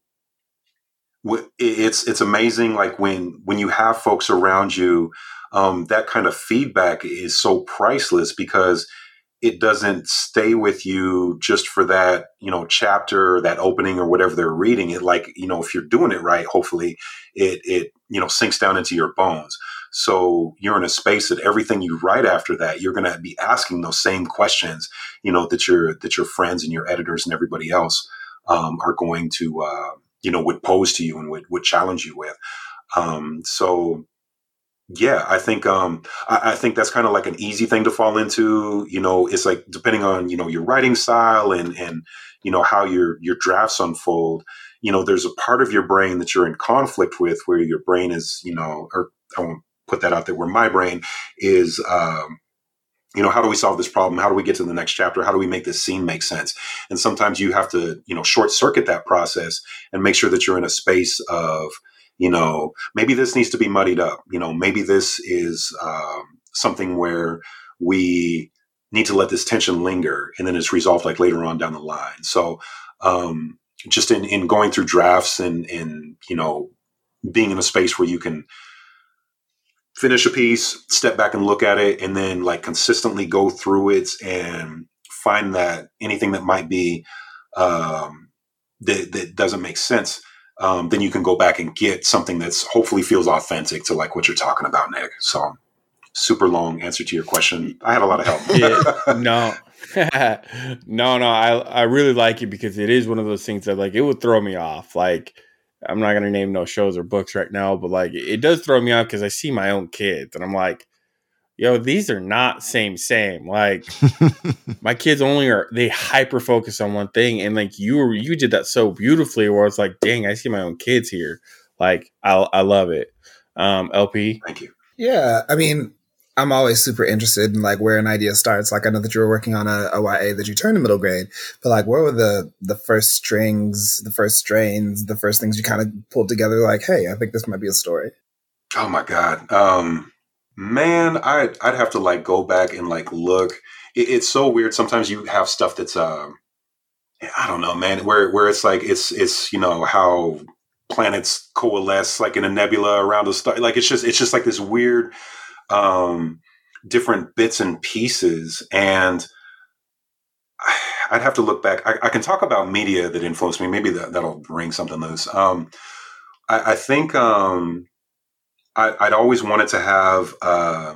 Speaker 6: w- it's it's amazing, like when when you have folks around you. Um, that kind of feedback is so priceless because it doesn't stay with you just for that, you know, chapter, that opening or whatever they're reading. It like, you know, if you're doing it right, hopefully it, it, you know, sinks down into your bones. So you're in a space that everything you write after that, you're going to be asking those same questions, you know, that your, that your friends and your editors and everybody else um, are going to, uh, you know, would pose to you and would, would challenge you with. Um, so, Yeah, I think um, I, I think that's kind of like an easy thing to fall into. You know, it's like depending on you know your writing style and and you know how your your drafts unfold. You know, there's a part of your brain that you're in conflict with, where your brain is, you know, or I won't put that out there. Where my brain is, um, you know, how do we solve this problem? How do we get to the next chapter? How do we make this scene make sense? And sometimes you have to, you know, short circuit that process and make sure that you're in a space of you know, maybe this needs to be muddied up. You know, maybe this is um, something where we need to let this tension linger and then it's resolved like later on down the line. So um, just in, in going through drafts and, and, you know, being in a space where you can finish a piece, step back and look at it, and then like consistently go through it and find that anything that might be um, that, that doesn't make sense. Um, then you can go back and get something that's hopefully feels authentic to like what you're talking about, Nick. So super long answer to your question. I had a lot of help.
Speaker 2: Yeah, no, no, no, I I really like it because it is one of those things that like it would throw me off. Like I'm not gonna name no shows or books right now, but like it does throw me off because I see my own kids and I'm like, yo, these are not same same. Like my kids only are they hyper focus on one thing, and like you were you did that so beautifully. Where it's like, dang, I see my own kids here. Like I I love it. Um, L P,
Speaker 6: Thank you.
Speaker 4: Yeah, I mean, I'm always super interested in like where an idea starts. Like I know that you were working on a, a Y A that you turned in middle grade, but like where were the the first strings, the first strains, the first things you kind of pulled together? Like, hey, I think this might be a story.
Speaker 6: Oh my God. Um, man, I'd, I'd have to like go back and like look. It, it's so weird. Sometimes you have stuff that's, um, I don't know, man, where, where it's like, it's, it's, you know, how planets coalesce like in a nebula around a star. Like, it's just, it's just like this weird, um, different bits and pieces. And I'd have to look back. I, I can talk about media that influenced me. Maybe that, that'll bring something loose. Um, I, I think, um, I, I'd always wanted to have uh,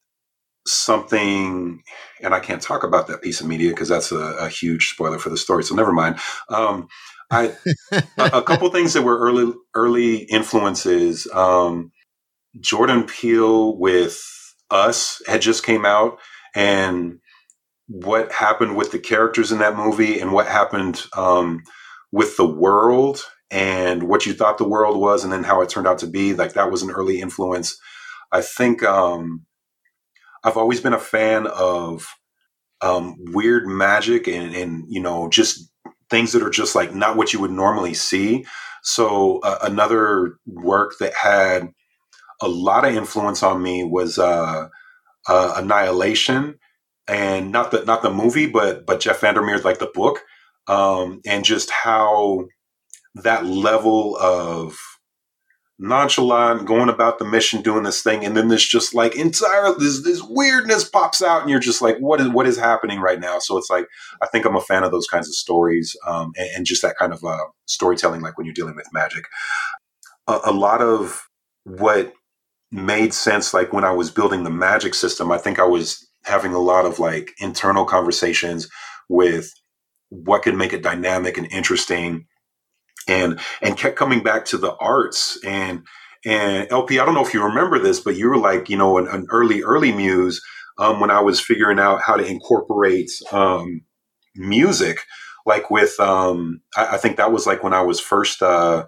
Speaker 6: something, and I can't talk about that piece of media because that's a, a huge spoiler for the story. So never mind. Um, I a, a couple things that were early early influences. Um, Jordan Peele with Us had just came out, and what happened with the characters in that movie, and what happened um, with the world. And what you thought the world was, and then how it turned out to be, like that was an early influence. I think um, I've always been a fan of um, weird magic and, and, you know, just things that are just like not what you would normally see. So uh, another work that had a lot of influence on me was uh, uh, Annihilation, and not the not the movie, but but Jeff Vandermeer's like the book, um, and just how that level of nonchalant going about the mission, doing this thing, and then there's just like entire this this weirdness pops out, and you're just like, what is what is happening right now? So it's like I think I'm a fan of those kinds of stories, um, and, and just that kind of uh, storytelling, like when you're dealing with magic. A, a lot of what made sense, like when I was building the magic system, I think I was having a lot of like internal conversations with what could make it dynamic and interesting. And and kept coming back to the arts and and L P. I don't know if you remember this, but you were like, you know, an, an early early muse um, when I was figuring out how to incorporate um, music. Like with, um, I, I think that was like when I was first. Uh,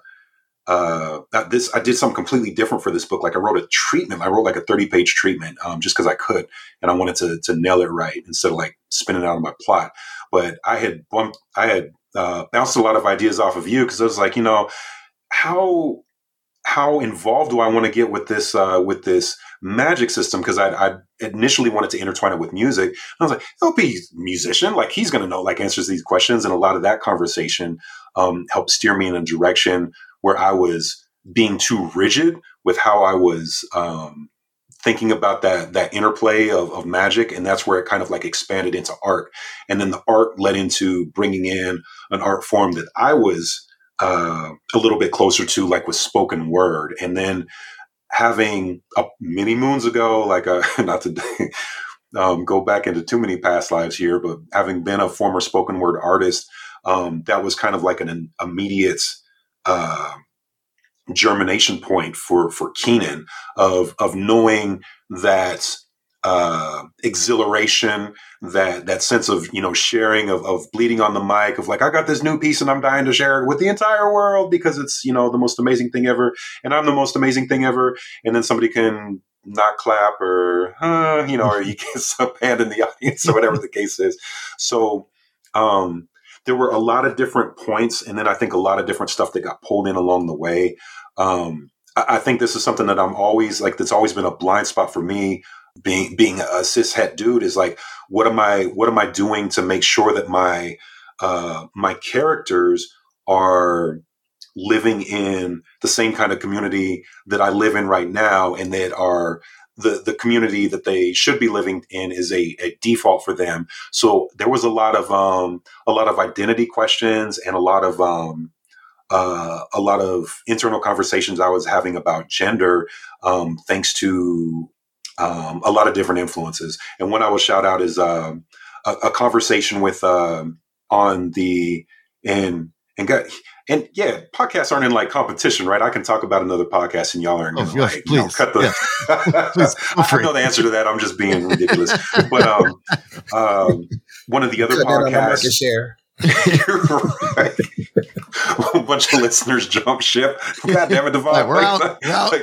Speaker 6: uh, this I did something completely different for this book. Like I wrote a treatment. I wrote like a thirty page treatment um, just because I could, and I wanted to to nail it right instead of like spinning out of my plot. But I had bumped. I had. Uh, bounced a lot of ideas off of you because I was like, you know, how how involved do I want to get with this uh, with this magic system? Because I, I initially wanted to intertwine it with music. And I was like, he'll be a musician, like he's going to know like answers to these questions. And a lot of that conversation um, helped steer me in a direction where I was being too rigid with how I was um, thinking about that that interplay of, of magic, and that's where it kind of like expanded into art, and then the art led into bringing in an art form that I was uh, a little bit closer to, like with spoken word, and then having a many moons ago, like a, not to um, go back into too many past lives here, but having been a former spoken word artist, um, that was kind of like an immediate uh, germination point for for Keenan of of knowing that uh, exhilaration, that that sense of, you know, sharing, of of bleeding on the mic, of like, I got this new piece and I'm dying to share it with the entire world because it's, you know, the most amazing thing ever, and I'm the most amazing thing ever, and then somebody can not clap or uh, you know, or you get some hand in the audience or whatever the case is. So um, there were a lot of different points, and then I think a lot of different stuff that got pulled in along the way. Um, I, I think this is something that I'm always like, that's always been a blind spot for me, being being a cis het dude, is like, what am I what am I doing to make sure that my uh, my characters are living in the same kind of community that I live in right now, and that are the the community that they should be living in is a, a default for them. So there was a lot of um, a lot of identity questions and a lot of um, uh, a lot of internal conversations I was having about gender, um, thanks to um, a lot of different influences. And one I will shout out is uh, a, a conversation with um, on the and and got and yeah, podcasts aren't in like competition, right? I can talk about another podcast and y'all aren't
Speaker 1: Oh,
Speaker 6: gonna
Speaker 1: yes,
Speaker 6: like you know,
Speaker 1: please.
Speaker 6: cut the.
Speaker 1: Yeah. Please, feel
Speaker 6: I
Speaker 1: free.
Speaker 6: know the answer to that. I'm just being ridiculous. But um, um, one of the other
Speaker 4: Cut down on the market
Speaker 6: podcasts.
Speaker 4: share.
Speaker 6: You're right. A bunch of listeners jump ship. God damn it, Devon.
Speaker 1: Right, we're out.
Speaker 6: Like,
Speaker 1: We're out.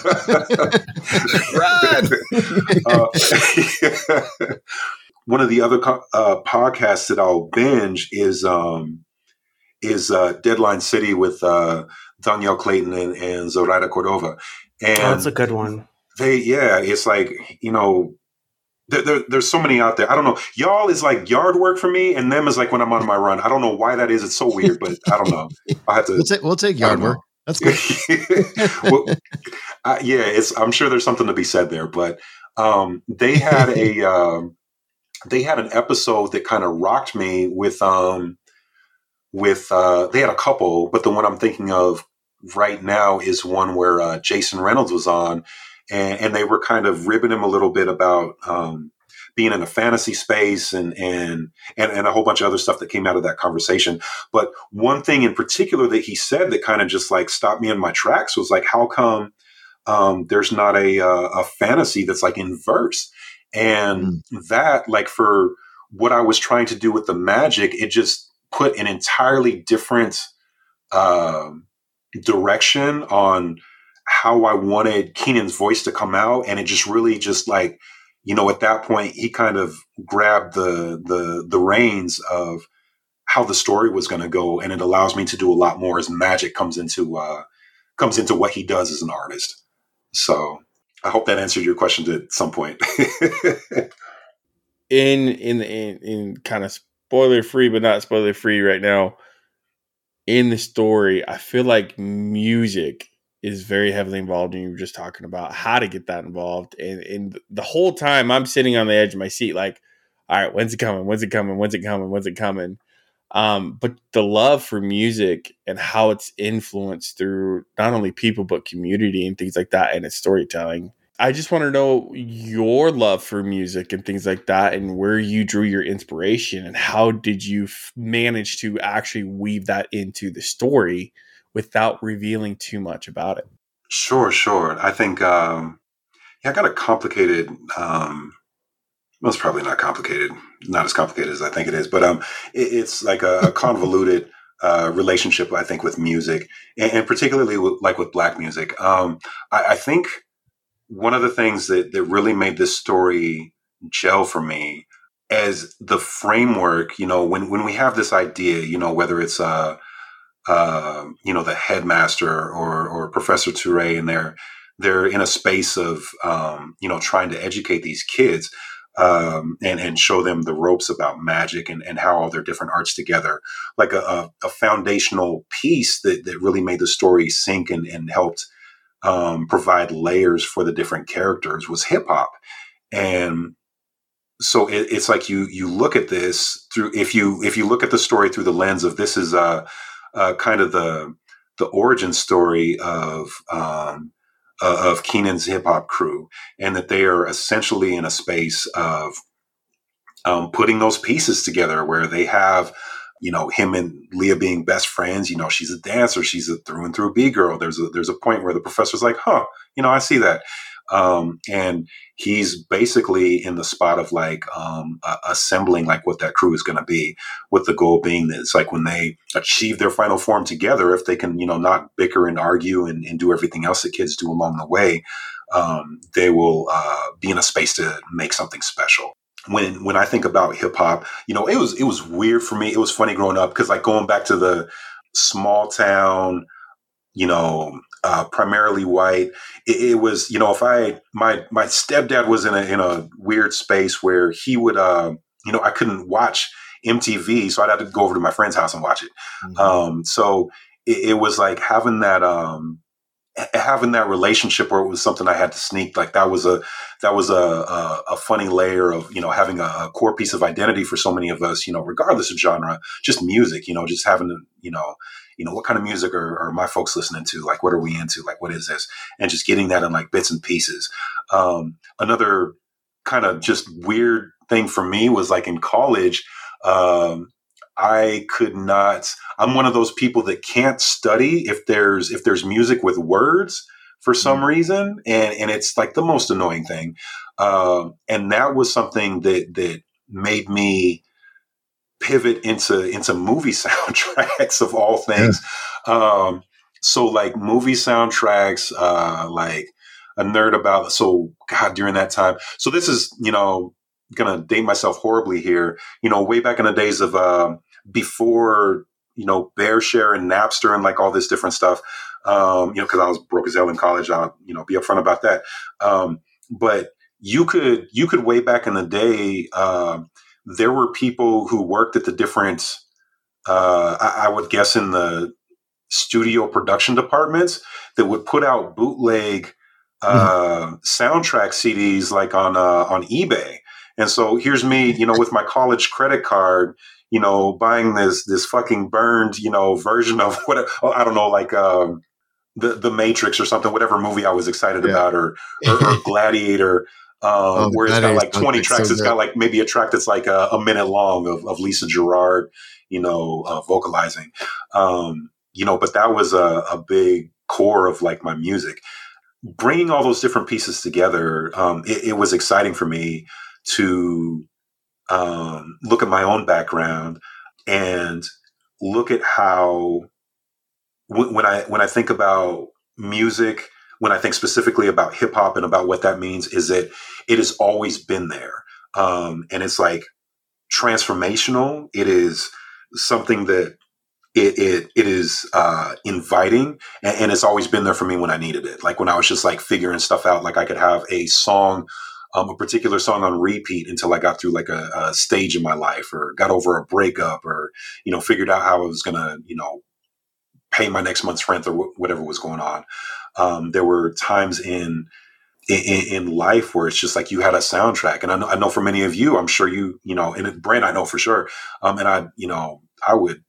Speaker 6: like- uh, one of the other co- uh, podcasts that I'll binge is um, is uh, Deadline City with uh, Danielle Clayton and, and Zoraida Cordova. And
Speaker 5: Oh, that's a good one.
Speaker 6: they, yeah, it's like, you know, there, there, there's so many out there. I don't know. Y'all is like yard work for me, and them is like when I'm on my run. I don't know why that is. It's so weird, but I don't know. I have to.
Speaker 1: We'll take, we'll take
Speaker 6: I
Speaker 1: yard
Speaker 6: don't
Speaker 1: work.
Speaker 6: know.
Speaker 1: That's good.
Speaker 6: Well, uh, yeah, it's. I'm sure there's something to be said there, but um, they had a um, they had an episode that kind of rocked me with um, with uh, they had a couple, but the one I'm thinking of right now is one where uh, Jason Reynolds was on, and, and they were kind of ribbing him a little bit about um, being in a fantasy space and, and and and a whole bunch of other stuff that came out of that conversation. But one thing in particular that he said that kind of just like stopped me in my tracks was like, how come um, there's not a uh, a fantasy that's like in verse? And mm. that, like, for what I was trying to do with the magic, it just put an entirely different uh, direction on how I wanted Keenan's voice to come out. And it just really just like, you know, at that point, he kind of grabbed the the the reins of how the story was going to go, and it allows me to do a lot more as magic comes into uh, comes into what he does as an artist. So I hope that answered your question at some point.
Speaker 2: in in in in kind of spoiler free, but not spoiler free right now. In the story, I feel like music is very heavily involved, and you were just talking about how to get that involved. And, and the whole time I'm sitting on the edge of my seat, like, all right, when's it coming? When's it coming? When's it coming? When's it coming? Um, but the love for music and how it's influenced through not only people, but community and things like that, and its storytelling. I just want to know your love for music and things like that, and where you drew your inspiration, and how did you f- manage to actually weave that into the story without revealing too much about it?
Speaker 6: Sure, sure. I think, um, yeah, I got a complicated, um, well, it's probably not complicated, not as complicated as I think it is, but um, it, it's like a, a convoluted uh, relationship, I think, with music, and, and particularly with, like with Black music. Um, I, I think one of the things that, that really made this story gel for me as the framework, you know, when, when we have this idea, you know, whether it's, uh, uh, you know, the headmaster or, or Professor Touré, and they're, they're in a space of, um, you know, trying to educate these kids um, and, and show them the ropes about magic and, and how all their different arts together, like a, a, a foundational piece that, that really made the story sink and, and helped Um, provide layers for the different characters was hip hop. And so it, it's like you you look at this through, if you if you look at the story through the lens of this is a, a kind of the the origin story of um, uh, of Keenan's hip hop crew, and that they are essentially in a space of um, putting those pieces together where they have, you know, him and Leah being best friends. You know, she's a dancer. She's a through and through B girl. There's a, there's a point where the professor's like, huh, you know, I see that. Um, and he's basically in the spot of like um, uh, assembling like what that crew is going to be, with the goal being that it's like when they achieve their final form together, if they can, you know, not bicker and argue and, and do everything else that kids do along the way, um, they will uh, be in a space to make something special. When when I think about hip hop, you know, it was it was weird for me. It was funny growing up because, like, going back to the small town, you know, uh, primarily white. It, it was, you know, if I my my stepdad was in a in a weird space where he would, uh, you know, I couldn't watch M T V, so I'd have to go over to my friend's house and watch it. Mm-hmm. Um, so it, it was like having that. Um, having that relationship where it was something I had to sneak, like that was a, that was a, a, a funny layer of, you know, having a, a core piece of identity for so many of us, you know, regardless of genre, just music, you know, just having to, you know, you know, what kind of music are, are my folks listening to? Like, what are we into? Like, what is this? And just getting that in like bits and pieces. Um, another kind of just weird thing for me was like in college, um, I could not, I'm one of those people that can't study if there's, if there's music with words for some mm. reason. And, and it's like the most annoying thing. Um, and that was something that, that made me pivot into, into movie soundtracks of all things. Yeah. Um, so like movie soundtracks, uh, like a nerd about, so God, during that time. So this is, you know, going to date myself horribly here, you know, way back in the days of, um, before, you know, BearShare and Napster and like all this different stuff, um, you know, cause I was broke as hell in college. I'll, you know, be upfront about that. Um, but you could, you could way back in the day, um, there were people who worked at the different, uh, I, I would guess in the studio production departments that would put out bootleg, uh, mm-hmm. soundtrack C Ds like on, uh, on eBay. And so here's me, you know, with my college credit card, you know, buying this, this fucking burned, you know, version of what, I don't know, like, um, the, the Matrix or something, whatever movie I was excited yeah. about, or, or, or Gladiator, um, oh, where it's got like twenty tracks. So it's got like maybe a track that's like a, a minute long of, of Lisa Gerrard, you know, uh, vocalizing, um, you know, but that was a, a big core of like my music. Bringing all those different pieces together, um, it, it was exciting for me to um, look at my own background and look at how w- when I when I think about music, when I think specifically about hip hop and about what that means, is that it has always been there, um, and it's like transformational. It is something that it it, it is uh, inviting, and, and it's always been there for me when I needed it. Like when I was just like figuring stuff out, like I could have a song. Um, a particular song on repeat until I got through like a, a stage in my life, or got over a breakup, or, you know, figured out how I was going to, you know, pay my next month's rent or w- whatever was going on. Um, there were times in, in, in life where it's just like you had a soundtrack. And I know, I know for many of you, I'm sure you, you know, and Brent, I know for sure. Um, and I, you know, I would,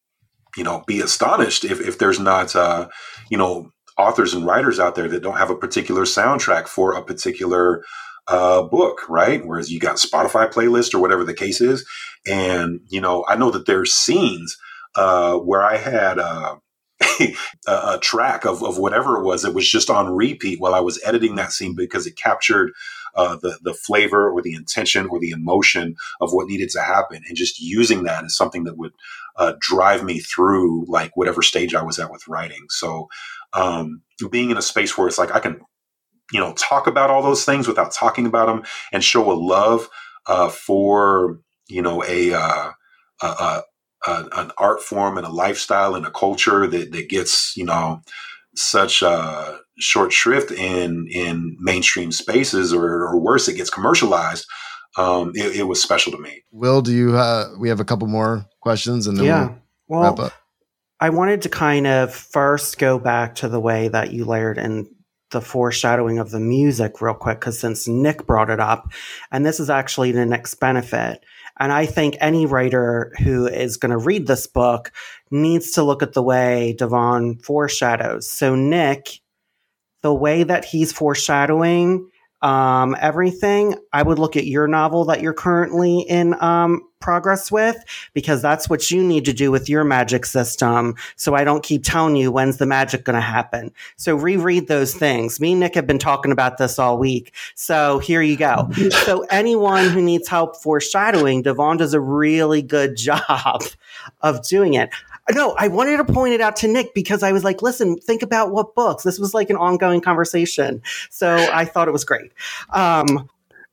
Speaker 6: you know, be astonished if, if there's not, uh, you know, authors and writers out there that don't have a particular soundtrack for a particular uh, book, right? Whereas you got Spotify playlist or whatever the case is. And, you know, I know that there's scenes, uh, where I had, uh, a, a track of, of whatever it was that was just on repeat while I was editing that scene because it captured, uh, the, the flavor or the intention or the emotion of what needed to happen. And just using that as something that would, uh, drive me through like whatever stage I was at with writing. So, um, being in a space where it's like, I can, you know, talk about all those things without talking about them, and show a love uh, for, you know, a, uh, a, a, a an art form and a lifestyle and a culture that, that gets, you know, such uh, short shrift in in mainstream spaces, or, or worse, it gets commercialized. Um, it, it was special to me.
Speaker 1: Will, do you? Uh, we have a couple more questions, and then
Speaker 5: yeah.
Speaker 1: we'll
Speaker 5: well,
Speaker 1: wrap up.
Speaker 5: I wanted to kind of first go back to the way that you layered in the foreshadowing of the music real quick, because since Nick brought it up, and this is actually the Nick's benefit, and I think any writer who is going to read this book needs to look at the way Devon foreshadows. So Nick, the way that he's foreshadowing um, everything, I would look at your novel that you're currently in um, progress with, because that's what you need to do with your magic system. So I don't keep telling you when's the magic going to happen. So reread those things. Me and Nick have been talking about this all week. So here you go. So anyone who needs help foreshadowing, Devon does a really good job of doing it. No, I wanted to point it out to Nick because I was like, listen, think about what books. This was like an ongoing conversation. So I thought it was great. Um,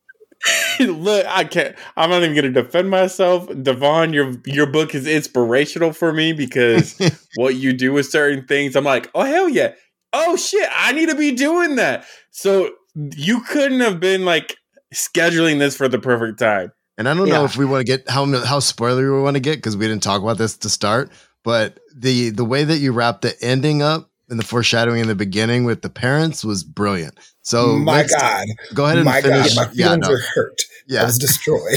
Speaker 2: Look, I can't, I'm not even going to defend myself. Devon, your, your book is inspirational for me because what you do with certain things, I'm like, oh, hell yeah. Oh, shit, I need to be doing that. So you couldn't have been like scheduling this for the perfect time.
Speaker 1: And I don't
Speaker 5: Yeah.
Speaker 1: know if we want to get how how spoilery we want to get, because we didn't talk about this to start. But the the way that you wrap the ending up and the foreshadowing in the beginning with the parents was brilliant. So
Speaker 4: my
Speaker 1: let's-
Speaker 4: God,
Speaker 1: go ahead and
Speaker 4: my
Speaker 1: finish.
Speaker 4: God, my
Speaker 1: yeah,
Speaker 4: feelings
Speaker 1: no.
Speaker 4: are hurt.
Speaker 1: Yeah.
Speaker 4: I was destroyed.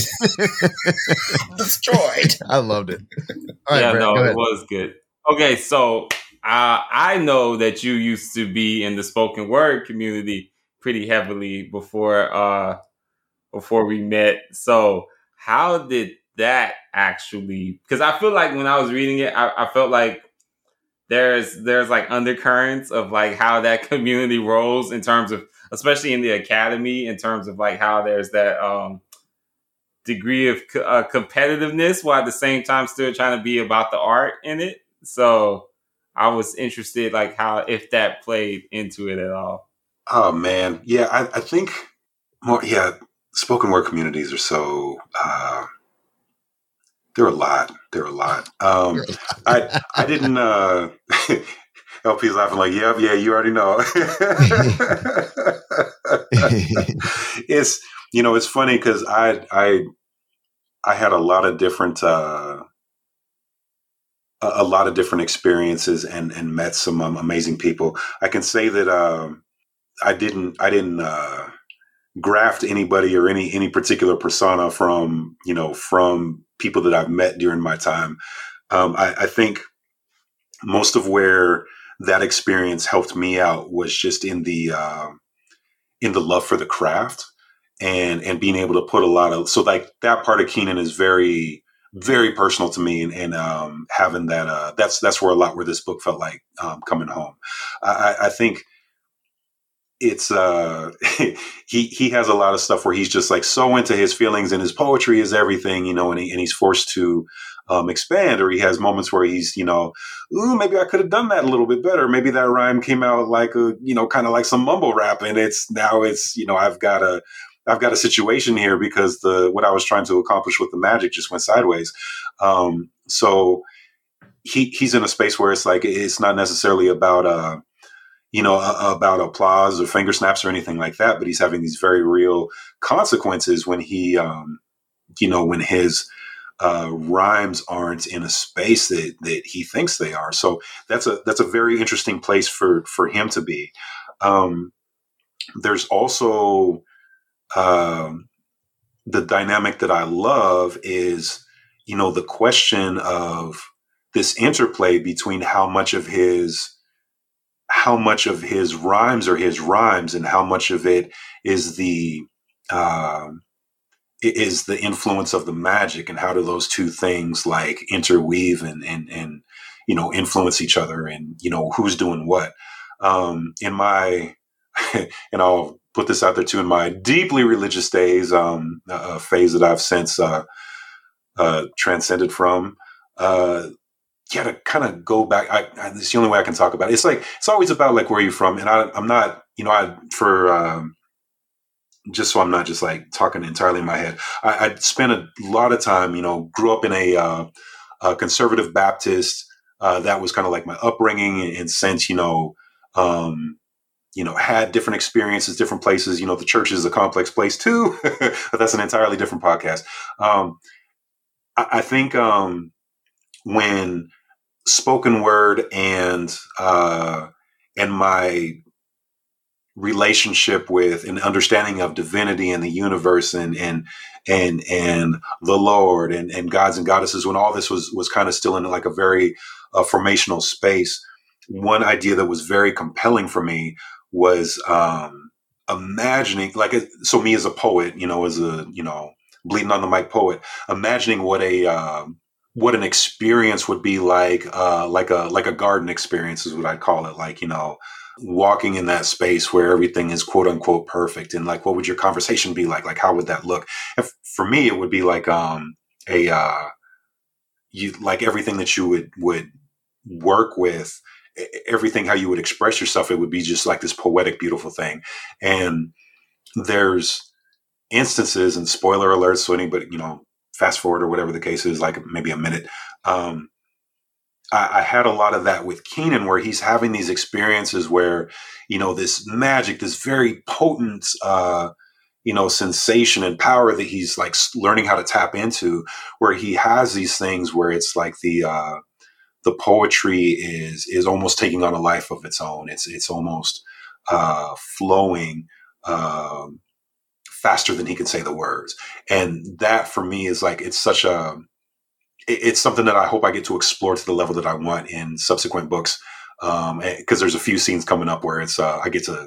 Speaker 4: destroyed.
Speaker 1: I loved it. All right,
Speaker 3: yeah,
Speaker 1: Brett,
Speaker 3: no,
Speaker 1: go
Speaker 3: it
Speaker 1: ahead.
Speaker 3: was good. Okay, so uh, I know that you used to be in the spoken word community pretty heavily before uh, before we met. So how did that actually, because I feel like when I was reading it, I, I felt like there's there's like undercurrents of like how that community rolls in terms of, especially in the academy, in terms of like how there's that um, degree of co- uh, competitiveness while at the same time still trying to be about the art in it. So I was interested like how, if that played into it at all.
Speaker 6: Oh man. Yeah, I, I think more, yeah, spoken word communities are so, uh, they're a lot. They're a lot. Um, I, I didn't, uh, L P's laughing like, yep, yeah, you already know. It's, you know, it's funny because I, I, I had a lot of different, uh, a, a lot of different experiences and, and met some um, amazing people. I can say that, um, I didn't, I didn't, uh, graft anybody or any, any particular persona from, you know, from people that I've met during my time. Um, I, I think most of where that experience helped me out was just in the, uh, in the love for the craft and, and being able to put a lot of, so like that part of Keenan is very, very personal to me. And, and um, having that, uh, that's, that's where a lot where this book felt like um, coming home. I, I think, it's uh he he has a lot of stuff where he's just like so into his feelings and his poetry is everything, you know, and he, and he's forced to um expand, or he has moments where he's, you know, ooh, maybe I could have done that a little bit better. Maybe that rhyme came out like a, you know, kind of like some mumble rap, and it's now it's, you know, I've got a I've got a situation here because the what I was trying to accomplish with the magic just went sideways. Um so he he's in a space where it's like it's not necessarily about uh you know, uh, about applause or finger snaps or anything like that. But he's having these very real consequences when he, um, you know, when his uh, rhymes aren't in a space that, that he thinks they are. So that's a that's a very interesting place for for him to be. Um, there's also um, the dynamic that I love is, you know, the question of this interplay between how much of his how much of his rhymes are his rhymes and how much of it is the uh, is the influence of the magic, and how do those two things like interweave and and and you know influence each other, and you know who's doing what. Um, in my and I'll put this out there too, in my deeply religious days, um, a phase that I've since uh, uh, transcended from. Uh, Yeah, to kind of go back. I, I, it's the only way I can talk about it. It's like it's always about like where you're from, and I, I'm not, you know, I for um, just so I'm not just like talking entirely in my head. I, I spent a lot of time, you know, grew up in a, uh, a conservative Baptist. Uh, that was kind of like my upbringing, and, and since you know, um, you know, had different experiences, different places. You know, the church is a complex place too, but that's an entirely different podcast. Um, I, I think um, when spoken word and uh, and my relationship with and understanding of divinity and the universe and and and and the Lord and, and gods and goddesses, when all this was was kind of still in like a very uh, formational space, one idea that was very compelling for me was um, imagining like a, so me as a poet, you know, as a you know bleeding on the mic poet, imagining what a uh, what an experience would be like, uh, like a like a garden experience is what I'd call it. Like, you know, walking in that space where everything is quote unquote perfect, and like, what would your conversation be like? Like, how would that look? And f- for me, it would be like um, a uh, you like everything that you would would work with, everything how you would express yourself. It would be just like this poetic, beautiful thing. And there's instances, and spoiler alerts, so anybody, you know, fast forward or whatever the case is, like maybe a minute. Um, I, I had a lot of that with Keenan, where he's having these experiences where, you know, this magic, this very potent, uh, you know, sensation and power that he's like learning how to tap into, where he has these things where it's like the, uh, the poetry is, is almost taking on a life of its own. It's, it's almost, uh, flowing, um, faster than he can say the words. And that for me is like, it's such a, it's something that I hope I get to explore to the level that I want in subsequent books. Um, cause there's a few scenes coming up where it's, uh, I get to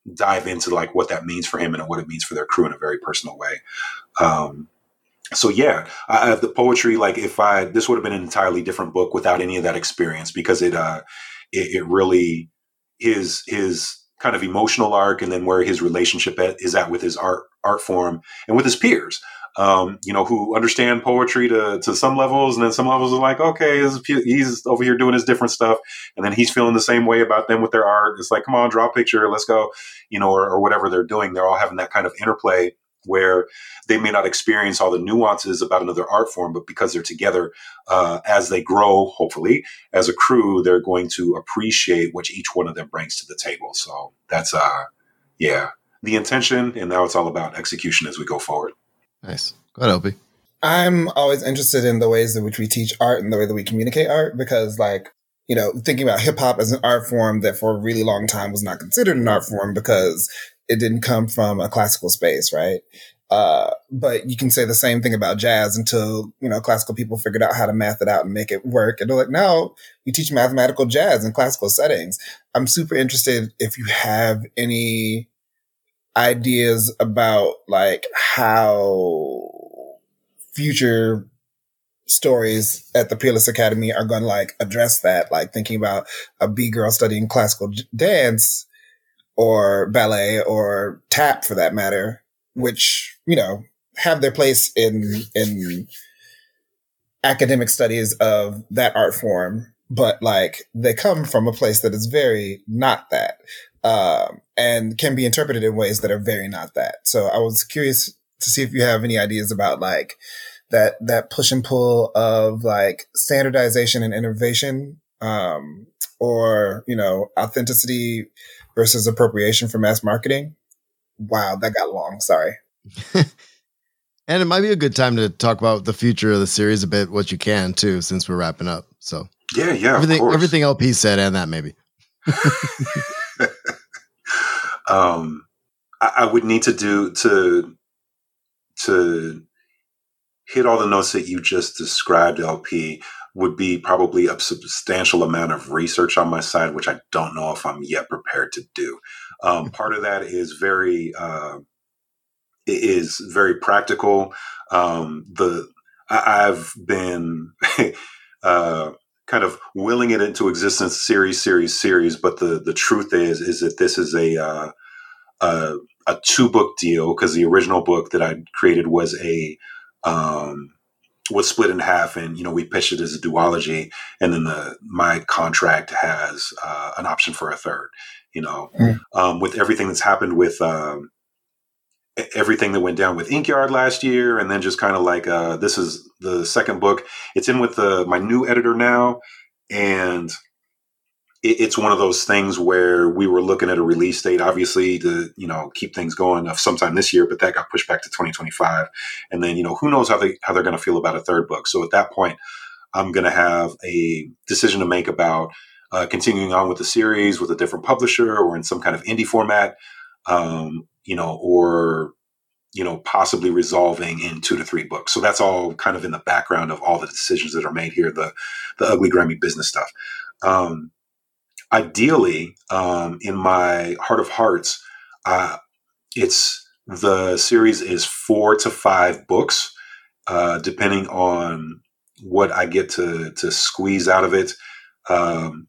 Speaker 6: dive into like what that means for him and what it means for their crew in a very personal way. Um, so yeah, I have the poetry. Like if I, this would have been an entirely different book without any of that experience, because it, uh, it, it really, his, his kind of emotional arc, and then where his relationship at, is at with his art, art form and with his peers, um, you know, who understand poetry to, to some levels. And then some levels are like, okay, he's over here doing his different stuff. And then he's feeling the same way about them with their art. It's like, come on, draw a picture, let's go, you know, or, or whatever they're doing. They're all having that kind of interplay where they may not experience all the nuances about another art form, but because they're together, uh, as they grow, hopefully as a crew, they're going to appreciate what each one of them brings to the table. So that's, uh, yeah, the intention. And now it's all about execution as we go forward.
Speaker 1: Nice. Go ahead, L P.
Speaker 4: I'm always interested in the ways in which we teach art and the way that we communicate art, because like, you know, thinking about hip hop as an art form that for a really long time was not considered an art form because it didn't come from a classical space, right? Uh, but you can say the same thing about jazz until, you know, classical people figured out how to math it out and make it work. And they're like, no, you teach mathematical jazz in classical settings. I'm super interested if you have any ideas about like how future stories at the Peerless Academy are going to like address that, like thinking about a B girl studying classical j- dance or ballet or tap for that matter, which, you know, have their place in, in academic studies of that art form, but like they come from a place that is very not that, um, and can be interpreted in ways that are very not that. So I was curious to see if you have any ideas about like that, that push and pull of like standardization and innovation, um, or, you know, authenticity versus appropriation for mass marketing. Wow, that got long. Sorry.
Speaker 1: And it might be a good time to talk about the future of the series a bit, what you can too, since we're wrapping up. So
Speaker 6: yeah, yeah,
Speaker 1: everything,
Speaker 6: of course.
Speaker 1: everything L P said, and that maybe.
Speaker 6: um, I, I would need to do to to hit all the notes that you just described, L P. Would be probably a substantial amount of research on my side, which I don't know if I'm yet prepared to do. Um, part of that is very uh, is very practical. Um, the I, I've been uh, kind of willing it into existence, series, series, series. But the the truth is is that this is a uh, a, a two book deal, because the original book that I created was a um, was split in half, and you know we pitched it as a duology, and then the my contract has uh, an option for a third. You know, mm. um, with everything that's happened with um, everything that went down with Inkyard last year, and then just kind of like uh, this is the second book. It's in with the my new editor now, and it, it's one of those things where we were looking at a release date, obviously to you know keep things going of sometime this year, but that got pushed back to twenty twenty-five, and then you know who knows how they how they're going to feel about a third book. So at that point, I'm going to have a decision to make about uh, continuing on with the series with a different publisher or in some kind of indie format. Um, you know, or, you know, possibly resolving in two to three books. So that's all kind of in the background of all the decisions that are made here, the, the ugly, grimy business stuff. Um, ideally, um, in my heart of hearts, uh, it's the series is four to five books, uh, depending on what I get to, to squeeze out of it. Um,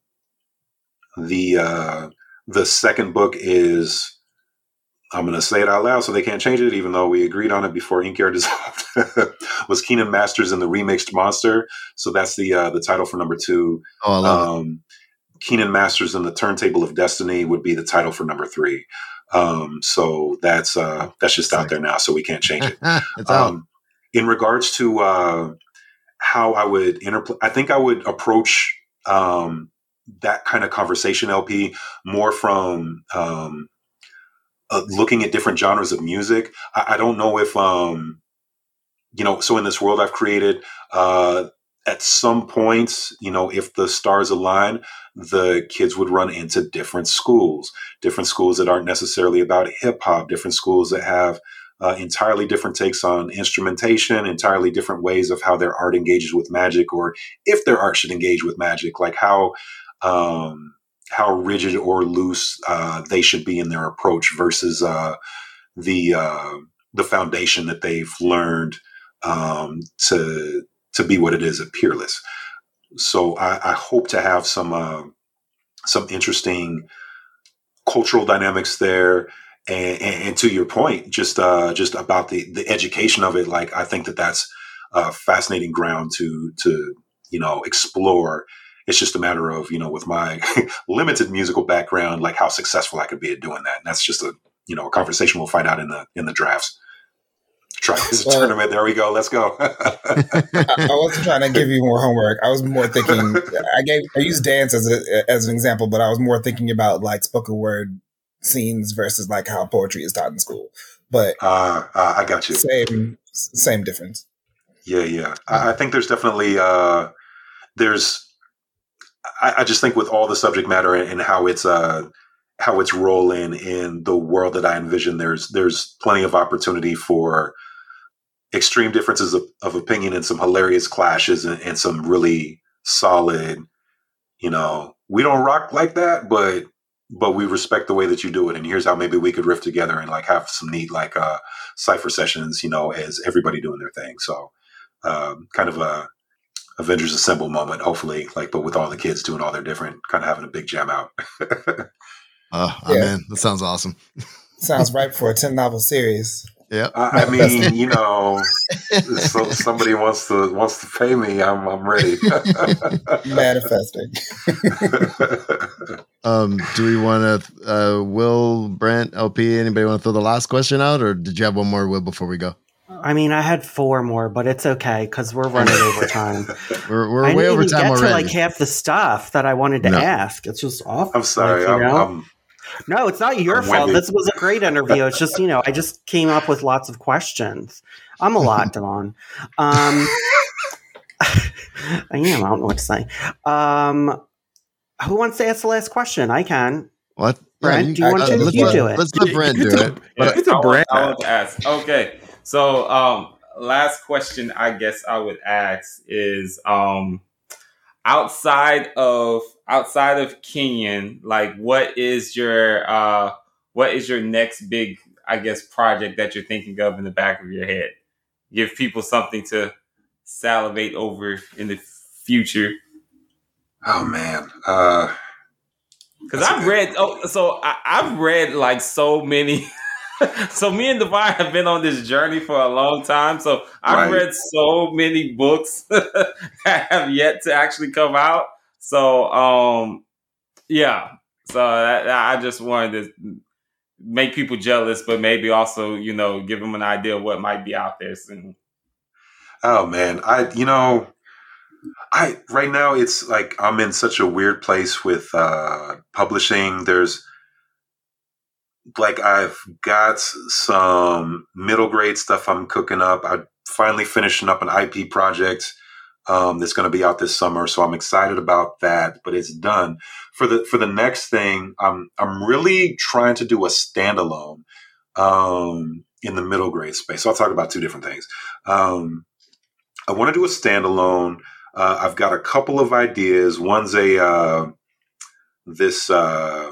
Speaker 6: the, uh, the second book is, I'm going to say it out loud so they can't change it, even though we agreed on it before Inkyard dissolved, was Kenan Masters and the Remixed Monster. So that's the uh, the title for number two.
Speaker 1: Oh, I love
Speaker 6: um, it. Kenan Masters and the Turntable of Destiny would be the title for number three. Um, so that's uh, that's just out there now, so we can't change it.
Speaker 1: It's out.
Speaker 6: Um, in regards to uh, how I would interplay, I think I would approach um, that kind of conversation, L P, more from um, Uh, looking at different genres of music. I, I don't know if, um, you know, so in this world I've created, uh, at some points, you know, if the stars align, the kids would run into different schools, different schools that aren't necessarily about hip hop, different schools that have uh, entirely different takes on instrumentation, entirely different ways of how their art engages with magic, or if their art should engage with magic, like how, um, how rigid or loose uh, they should be in their approach versus uh, the uh, the foundation that they've learned um, to to be what it is at Peerless. So I, I hope to have some uh, some interesting cultural dynamics there. And, and, and to your point, just uh, just about the, the education of it, like I think that that's a fascinating ground to to you know explore. It's just a matter of, you know, with my limited musical background, like how successful I could be at doing that. And that's just a, you know, a conversation we'll find out in the in the drafts. Try this well, tournament. There we go. Let's go.
Speaker 4: I, I wasn't trying to give you more homework. I was more thinking. I gave I used dance as a, as an example, but I was more thinking about like spoken word scenes versus like how poetry is taught in school. But
Speaker 6: uh, uh, I got you.
Speaker 4: Same same difference.
Speaker 6: Yeah, yeah. I, I think there's definitely uh, there's. I, I just think with all the subject matter and, and how it's uh, how it's rolling in the world that I envision, there's there's plenty of opportunity for extreme differences of, of opinion and some hilarious clashes and, and some really solid, you know, we don't rock like that, but but we respect the way that you do it. And here's how maybe we could riff together and like have some neat like uh, cipher sessions, you know, as everybody doing their thing. So um, kind of a Avengers Assemble moment, hopefully, like, but with all the kids doing all their different, kind of having a big jam out.
Speaker 1: uh, oh yeah. Man, that sounds awesome.
Speaker 4: Sounds ripe for a ten novel series.
Speaker 1: Yeah,
Speaker 6: I, I mean, you know, so somebody wants to wants to pay me, I'm I'm ready.
Speaker 4: Manifesting.
Speaker 1: um, do we want to, uh, Will, Brent, L P, anybody want to throw the last question out, or did you have one more, Will, before we go?
Speaker 5: I mean, I had four more, but it's okay because we're running over time.
Speaker 1: we're we're
Speaker 5: I
Speaker 1: way over
Speaker 5: even
Speaker 1: time
Speaker 5: get
Speaker 1: already.
Speaker 5: To like half the stuff that I wanted to
Speaker 1: no.
Speaker 5: ask. It's just awful.
Speaker 6: I'm sorry.
Speaker 5: Like, you
Speaker 6: I'm,
Speaker 5: know?
Speaker 6: I'm,
Speaker 5: no, it's not your
Speaker 6: I'm
Speaker 5: fault.
Speaker 6: windy.
Speaker 5: This was a great interview. It's just, you know, I just came up with lots of questions. I'm a lot, Devon. Um, I am. I don't know what to say. Um, who wants to ask the last question? I can.
Speaker 1: What?
Speaker 5: Brent,
Speaker 1: yeah,
Speaker 5: do you want to?
Speaker 1: Let's
Speaker 5: You
Speaker 1: let,
Speaker 5: do it.
Speaker 1: Let's let Brent do it.
Speaker 3: But
Speaker 2: It's a
Speaker 3: I, want,
Speaker 2: Brent.
Speaker 3: I want to ask. Okay, so um, last question I guess I would ask is um, outside of outside of Kenyon, like what is your uh, what is your next big, I guess, project that you're thinking of in the back of your head? Give people something to salivate over in the future.
Speaker 6: oh man. Uh,
Speaker 3: Because I've read, oh, so I, I've read like so many. So me and Divine have been on this journey for a long time. So I've
Speaker 6: Right.
Speaker 3: read so many books that have yet to actually come out. So um, yeah. So that, I just wanted to make people jealous, but maybe also, you know, give them an idea of what might be out there soon.
Speaker 6: Oh man, I you know, I right now it's like I'm in such a weird place with uh, publishing. There's like I've got some middle grade stuff I'm cooking up. I'm finally finishing up an I P project um, that's going to be out this summer, so I'm excited about that. But it's done for the for the next thing. I'm I'm really trying to do a standalone um, in the middle grade space. So I'll talk about two different things. Um, I want to do a standalone. Uh, I've got a couple of ideas. One's a uh, this uh,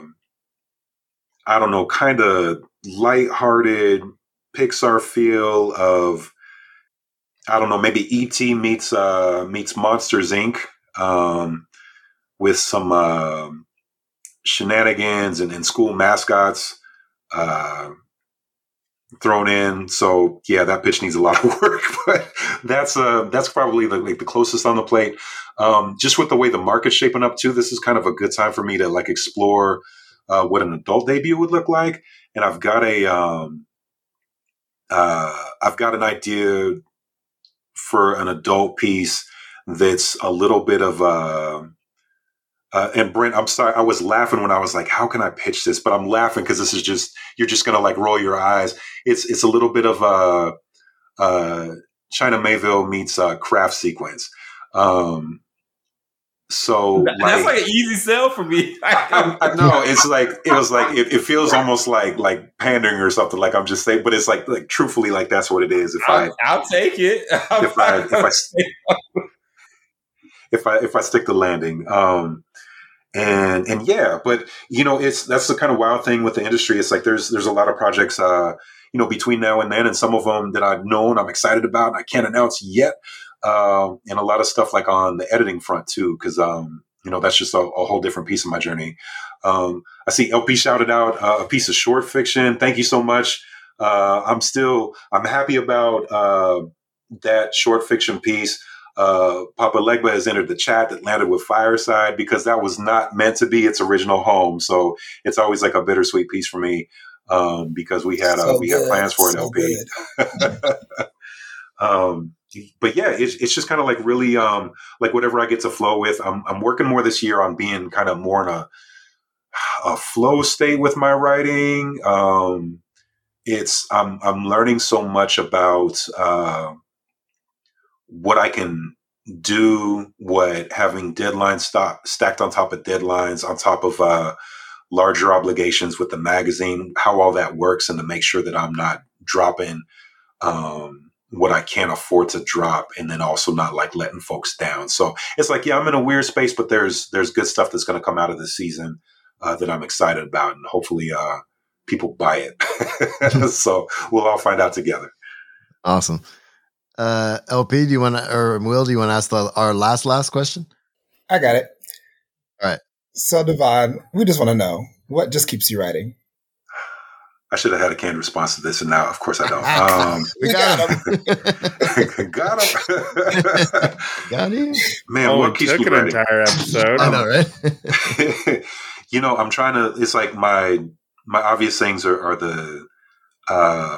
Speaker 6: I don't know, kind of lighthearted Pixar feel of I don't know, maybe E T meets uh, meets Monsters Incorporated um, with some uh, shenanigans and, and school mascots uh, thrown in. So yeah, that pitch needs a lot of work, but that's uh, that's probably the, like the closest on the plate. Um, just with the way the market's shaping up too, this is kind of a good time for me to like explore uh, what an adult debut would look like. And I've got a um, uh, I've got an idea for an adult piece that's a little bit of a, uh, and Brent, I'm sorry, I was laughing when I was like, how can I pitch this? But I'm laughing because this is just, you're just going to like roll your eyes. It's it's a little bit of a, uh, China Mayville meets uh, Craft Sequence. Um, so
Speaker 3: That's like, like an easy sell for me.
Speaker 6: I, I know it's like it was like it, it feels almost like like pandering or something. Like I'm just saying, but it's like like truthfully, like that's what it is. If
Speaker 3: I'll,
Speaker 6: I
Speaker 3: I'll take it.
Speaker 6: if I if I if I if I stick the landing, um, And and yeah, but you know, it's that's the kind of wild thing with the industry. It's like there's there's a lot of projects, uh, you know, between now and then, and some of them that I've known, I'm excited about, and I can't announce yet. Um, and a lot of stuff like on the editing front too, because um, you know, that's just a, a whole different piece of my journey. Um, I see L P shouted out uh, a piece of short fiction. Thank you so much. Uh, I'm still I'm happy about uh, that short fiction piece. Uh, Papa Legba has entered the chat that landed with Fireside because that was not meant to be its original home. So it's always like a bittersweet piece for me um, because we had uh,
Speaker 4: So
Speaker 6: we
Speaker 4: good,
Speaker 6: had plans for an
Speaker 4: so
Speaker 6: L P. um, but yeah, it's it's just kind of like really um, like whatever I get to flow with. I'm I'm working more this year on being kind of more in a a flow state with my writing. Um, it's I'm I'm learning so much about. Uh, what I can do, what having deadlines stop, stacked on top of deadlines, on top of uh, larger obligations with the magazine, how all that works, and to make sure that I'm not dropping um, what I can't afford to drop, and then also not like letting folks down. So it's like, yeah, I'm in a weird space, but there's there's good stuff that's going to come out of this season uh, that I'm excited about, and hopefully uh, people buy it. So we'll all find out together.
Speaker 1: Awesome. Uh, L P, do you want to, or Will, do you want to ask the, our last, last question?
Speaker 4: I got it.
Speaker 1: All right.
Speaker 4: So, Devon, we just want to know, what just keeps you writing?
Speaker 6: I should have had a canned response to this, and now, of course, I don't. Um,
Speaker 1: we got him.
Speaker 6: got him.
Speaker 1: Got him.
Speaker 6: Man,
Speaker 2: oh,
Speaker 6: what keeps
Speaker 2: took
Speaker 6: me
Speaker 2: an
Speaker 6: writing?
Speaker 2: entire episode.
Speaker 1: I know, right?
Speaker 6: You know, I'm trying to. It's like my my obvious things are, are the. Uh,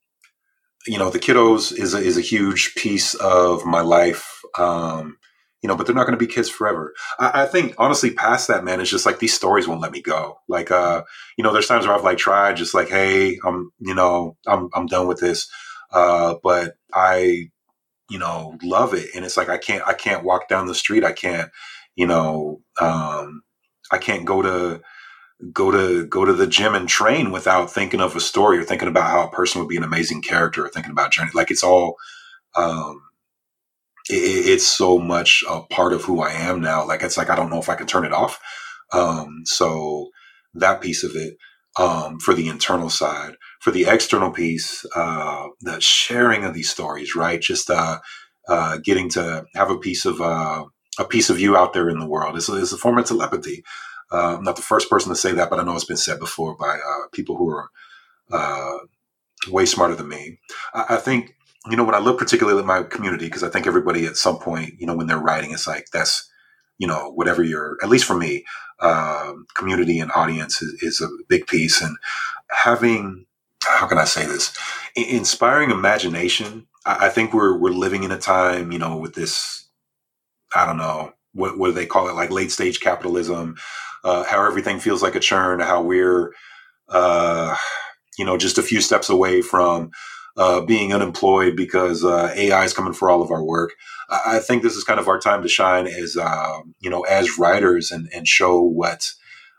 Speaker 6: you know, the kiddos is a, is a huge piece of my life, um, you know, but they're not going to be kids forever. I, I think, honestly, past that, man, it's just like these stories won't let me go. Like, uh, you know, there's times where I've like tried just like, hey, I'm, you know, I'm, I'm done with this. Uh, but I, you know, love it. And it's like, I can't, I can't walk down the street. I can't, you know, um, I can't go to, go to go to the gym and train without thinking of a story or thinking about how a person would be an amazing character or thinking about journey. Like it's all, um, it, it's so much a part of who I am now. Like it's like I don't know if I can turn it off. Um, so that piece of it um, for the internal side, for the external piece, uh, the sharing of these stories, right? Just uh, uh, getting to have a piece of uh, a piece of you out there in the world. It's, it's a form of telepathy. Uh, I'm not the first person to say that, but I know it's been said before by uh, people who are uh, way smarter than me. I, I think, you know, when I look particularly at my community, because I think everybody at some point, you know, when they're writing, it's like that's, you know, whatever you're, at least for me, uh, community and audience is, is a big piece. And having, how can I say this? I- inspiring imagination. I, I think we're we're living in a time, you know, with this, I don't know, what, what do they call it? Like late stage capitalism. Uh, how everything feels like a churn, how we're, uh, you know, just a few steps away from uh, being unemployed because uh, A I is coming for all of our work. I, I think this is kind of our time to shine as, uh, you know, as writers and, and show what,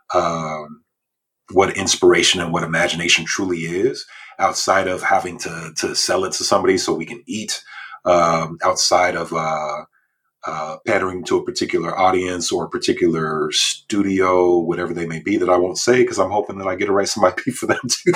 Speaker 6: um, what inspiration and what imagination truly is outside of having to, to sell it to somebody so we can eat, um, outside of, uh, Uh, pandering to a particular audience or a particular studio, whatever they may be, that I won't say because I'm hoping that I get to write some I P for them too.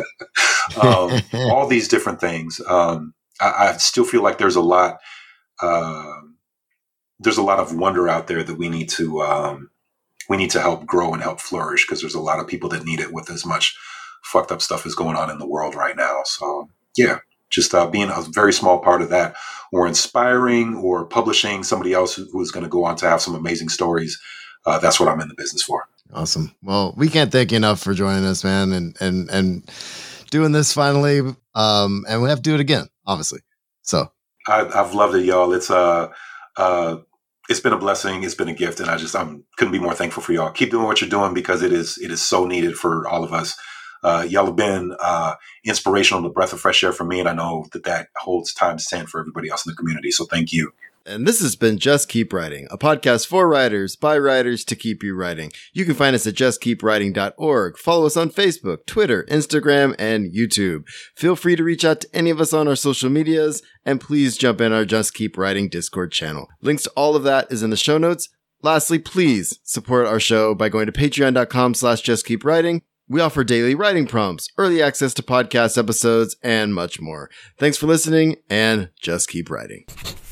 Speaker 6: um, all these different things. Um, I, I still feel like there's a lot. Uh, there's a lot of wonder out there that we need to um, we need to help grow and help flourish because there's a lot of people that need it with as much fucked up stuff is going on in the world right now. So yeah. Just uh, being a very small part of that, or inspiring, or publishing somebody else who, who is going to go on to have some amazing stories. Uh, that's what I'm in the business for.
Speaker 1: Awesome. Well, we can't thank you enough for joining us, man, and and and doing this finally. Um, and we have to do it again, obviously. So
Speaker 6: I, I've loved it, y'all. It's uh, uh, it's been a blessing. It's been a gift, and I just I'm couldn't be more thankful for y'all. Keep doing what you're doing because it is it is so needed for all of us. Uh, y'all have been uh, inspirational, the breath of fresh air for me, and I know that that holds time to stand for everybody else in the community. So thank you.
Speaker 7: And this has been Just Keep Writing, a podcast for writers, by writers, to keep you writing. You can find us at just keep writing dot org. Follow us on Facebook, Twitter, Instagram, and YouTube. Feel free to reach out to any of us on our social medias, and please jump in our Just Keep Writing Discord channel. Links to all of that is in the show notes. Lastly, please support our show by going to patreon.com slash justkeepwriting. We offer daily writing prompts, early access to podcast episodes, and much more. Thanks for listening, and just keep writing.